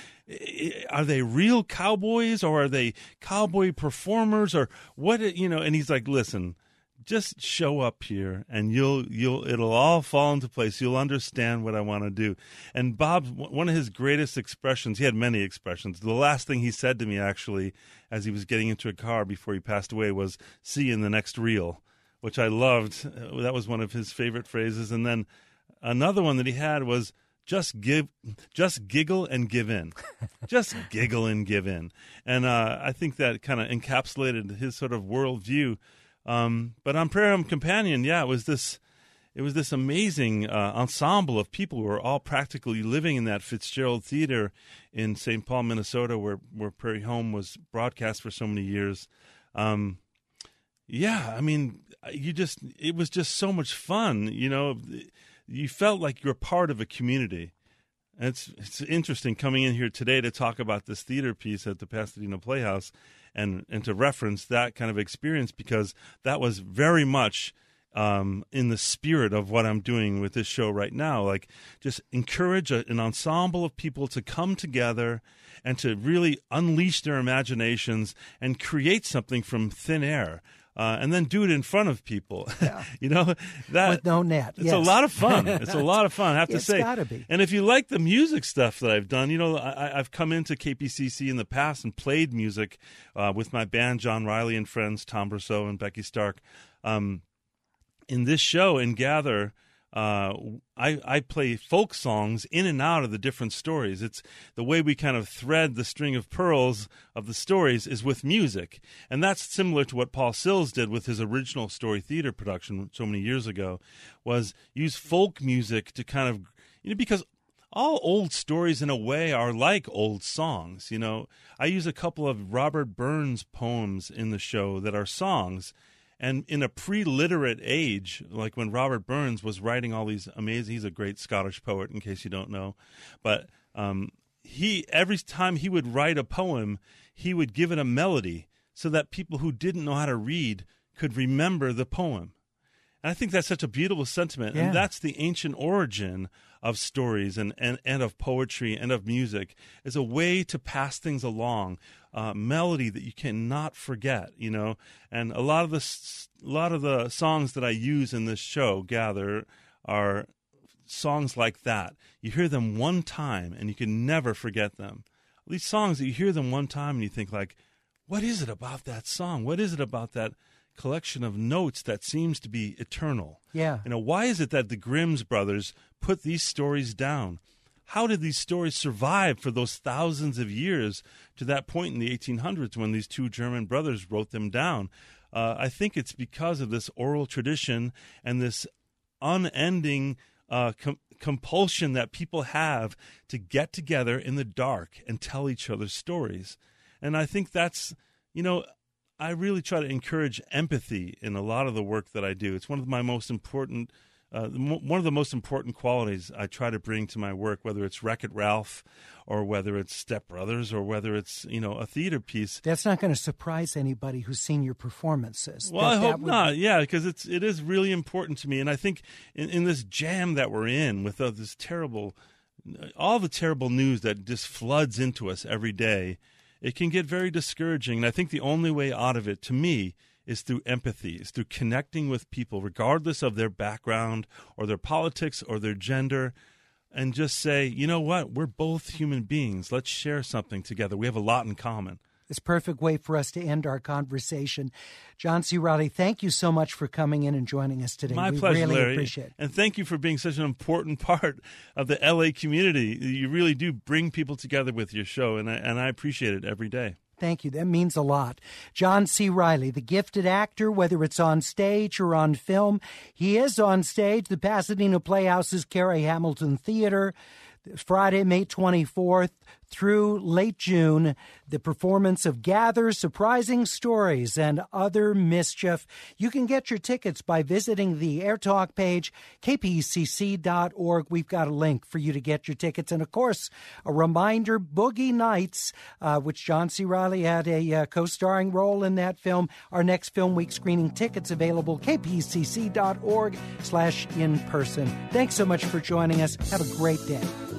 Are they real cowboys, or are they cowboy performers, or what? You know, and he's like, listen, just show up here, and you'll you'll it'll all fall into place. You'll understand what I want to do. And Bob's one of his greatest expressions. He had many expressions. The last thing he said to me, actually, as he was getting into a car before he passed away, was "See you in the next reel," which I loved. That was one of his favorite phrases. And then another one that he had was just give, just giggle and give in, just giggle and give in. And uh, I think that kind of encapsulated his sort of worldview. Um, but on Prairie Home Companion, yeah, it was this, it was this amazing uh, ensemble of people who were all practically living in that Fitzgerald Theater in Saint Paul, Minnesota, where where Prairie Home was broadcast for so many years. Um, yeah, I mean, you just, it was just so much fun. You know, you felt like you were part of a community. And it's it's interesting coming in here today to talk about this theater piece at the Pasadena Playhouse and, and to reference that kind of experience, because that was very much um, in the spirit of what I'm doing with this show right now. Like, just encourage a, an ensemble of people to come together and to really unleash their imaginations and create something from thin air. Uh, and then do it in front of people. Yeah. You know, that with no net. It's yes. a lot of fun. It's a lot of fun, I have to it's say. It's got to be. And if you like the music stuff that I've done, you know, I, I've come into K P C C in the past and played music uh, with my band, John Riley and Friends, Tom Brousseau and Becky Stark. Um, in this show, in Gather, uh, I, I play folk songs in and out of the different stories. It's the way we kind of thread the string of pearls of the stories is with music. And that's similar to what Paul Sills did with his original story theater production so many years ago, was use folk music to kind of, you know, because all old stories in a way are like old songs. You know, I use a couple of Robert Burns poems in the show that are songs. And in a pre-literate age, like when Robert Burns was writing all these amazing, he's a great Scottish poet, in case you don't know, but um, he every time he would write a poem, he would give it a melody so that people who didn't know how to read could remember the poem. And I think that's such a beautiful sentiment, yeah. and that's the ancient origin of stories and, and, and of poetry and of music, is a way to pass things along, uh, melody that you cannot forget, you know. And a lot of the a lot of the songs that I use in this show, Gather, are songs like that. You hear them one time and you can never forget them. These songs that you hear them one time and you think, like, what is it about that song? What is it about that collection of notes that seems to be eternal? Yeah. You know, why is it that the Grimm's brothers put these stories down? How did these stories survive for those thousands of years to that point in the eighteen hundreds when these two German brothers wrote them down? Uh, I think it's because of this oral tradition and this unending uh, com- compulsion that people have to get together in the dark and tell each other stories. And I think that's, you know, I really try to encourage empathy in a lot of the work that I do. It's one of my most important, uh, one of the most important qualities I try to bring to my work, whether it's Wreck-It Ralph or whether it's Step Brothers or whether it's, you know, a theater piece. That's not going to surprise anybody who's seen your performances. Well, that, I hope would... not. Yeah, because it's it is really important to me, and I think in, in this jam that we're in with uh, this terrible, all the terrible news that just floods into us every day, it can get very discouraging. And I think the only way out of it, to me, is through empathy, is through connecting with people, regardless of their background or their politics or their gender, and just say, you know what, we're both human beings. Let's share something together. We have a lot in common. It's a perfect way for us to end our conversation. John C. Riley, thank you so much for coming in and joining us today. My we pleasure, really Larry. appreciate it. And thank you for being such an important part of the L A community. You really do bring people together with your show, and I, and I appreciate it every day. Thank you. That means a lot. John C. Riley, the gifted actor, whether it's on stage or on film. He is on stage, the Pasadena Playhouse's Carrie Hamilton Theater, Friday, May twenty-fourth through late June, the performance of Gather, Surprising Stories, and Other Mischief. You can get your tickets by visiting the AirTalk page, k p c c dot org. We've got a link for you to get your tickets. And, of course, a reminder, Boogie Nights, uh, which John C. Reilly had a uh, co-starring role in that film. Our next Film Week screening, tickets available, k p c c dot org slash in person. Thanks so much for joining us. Have a great day.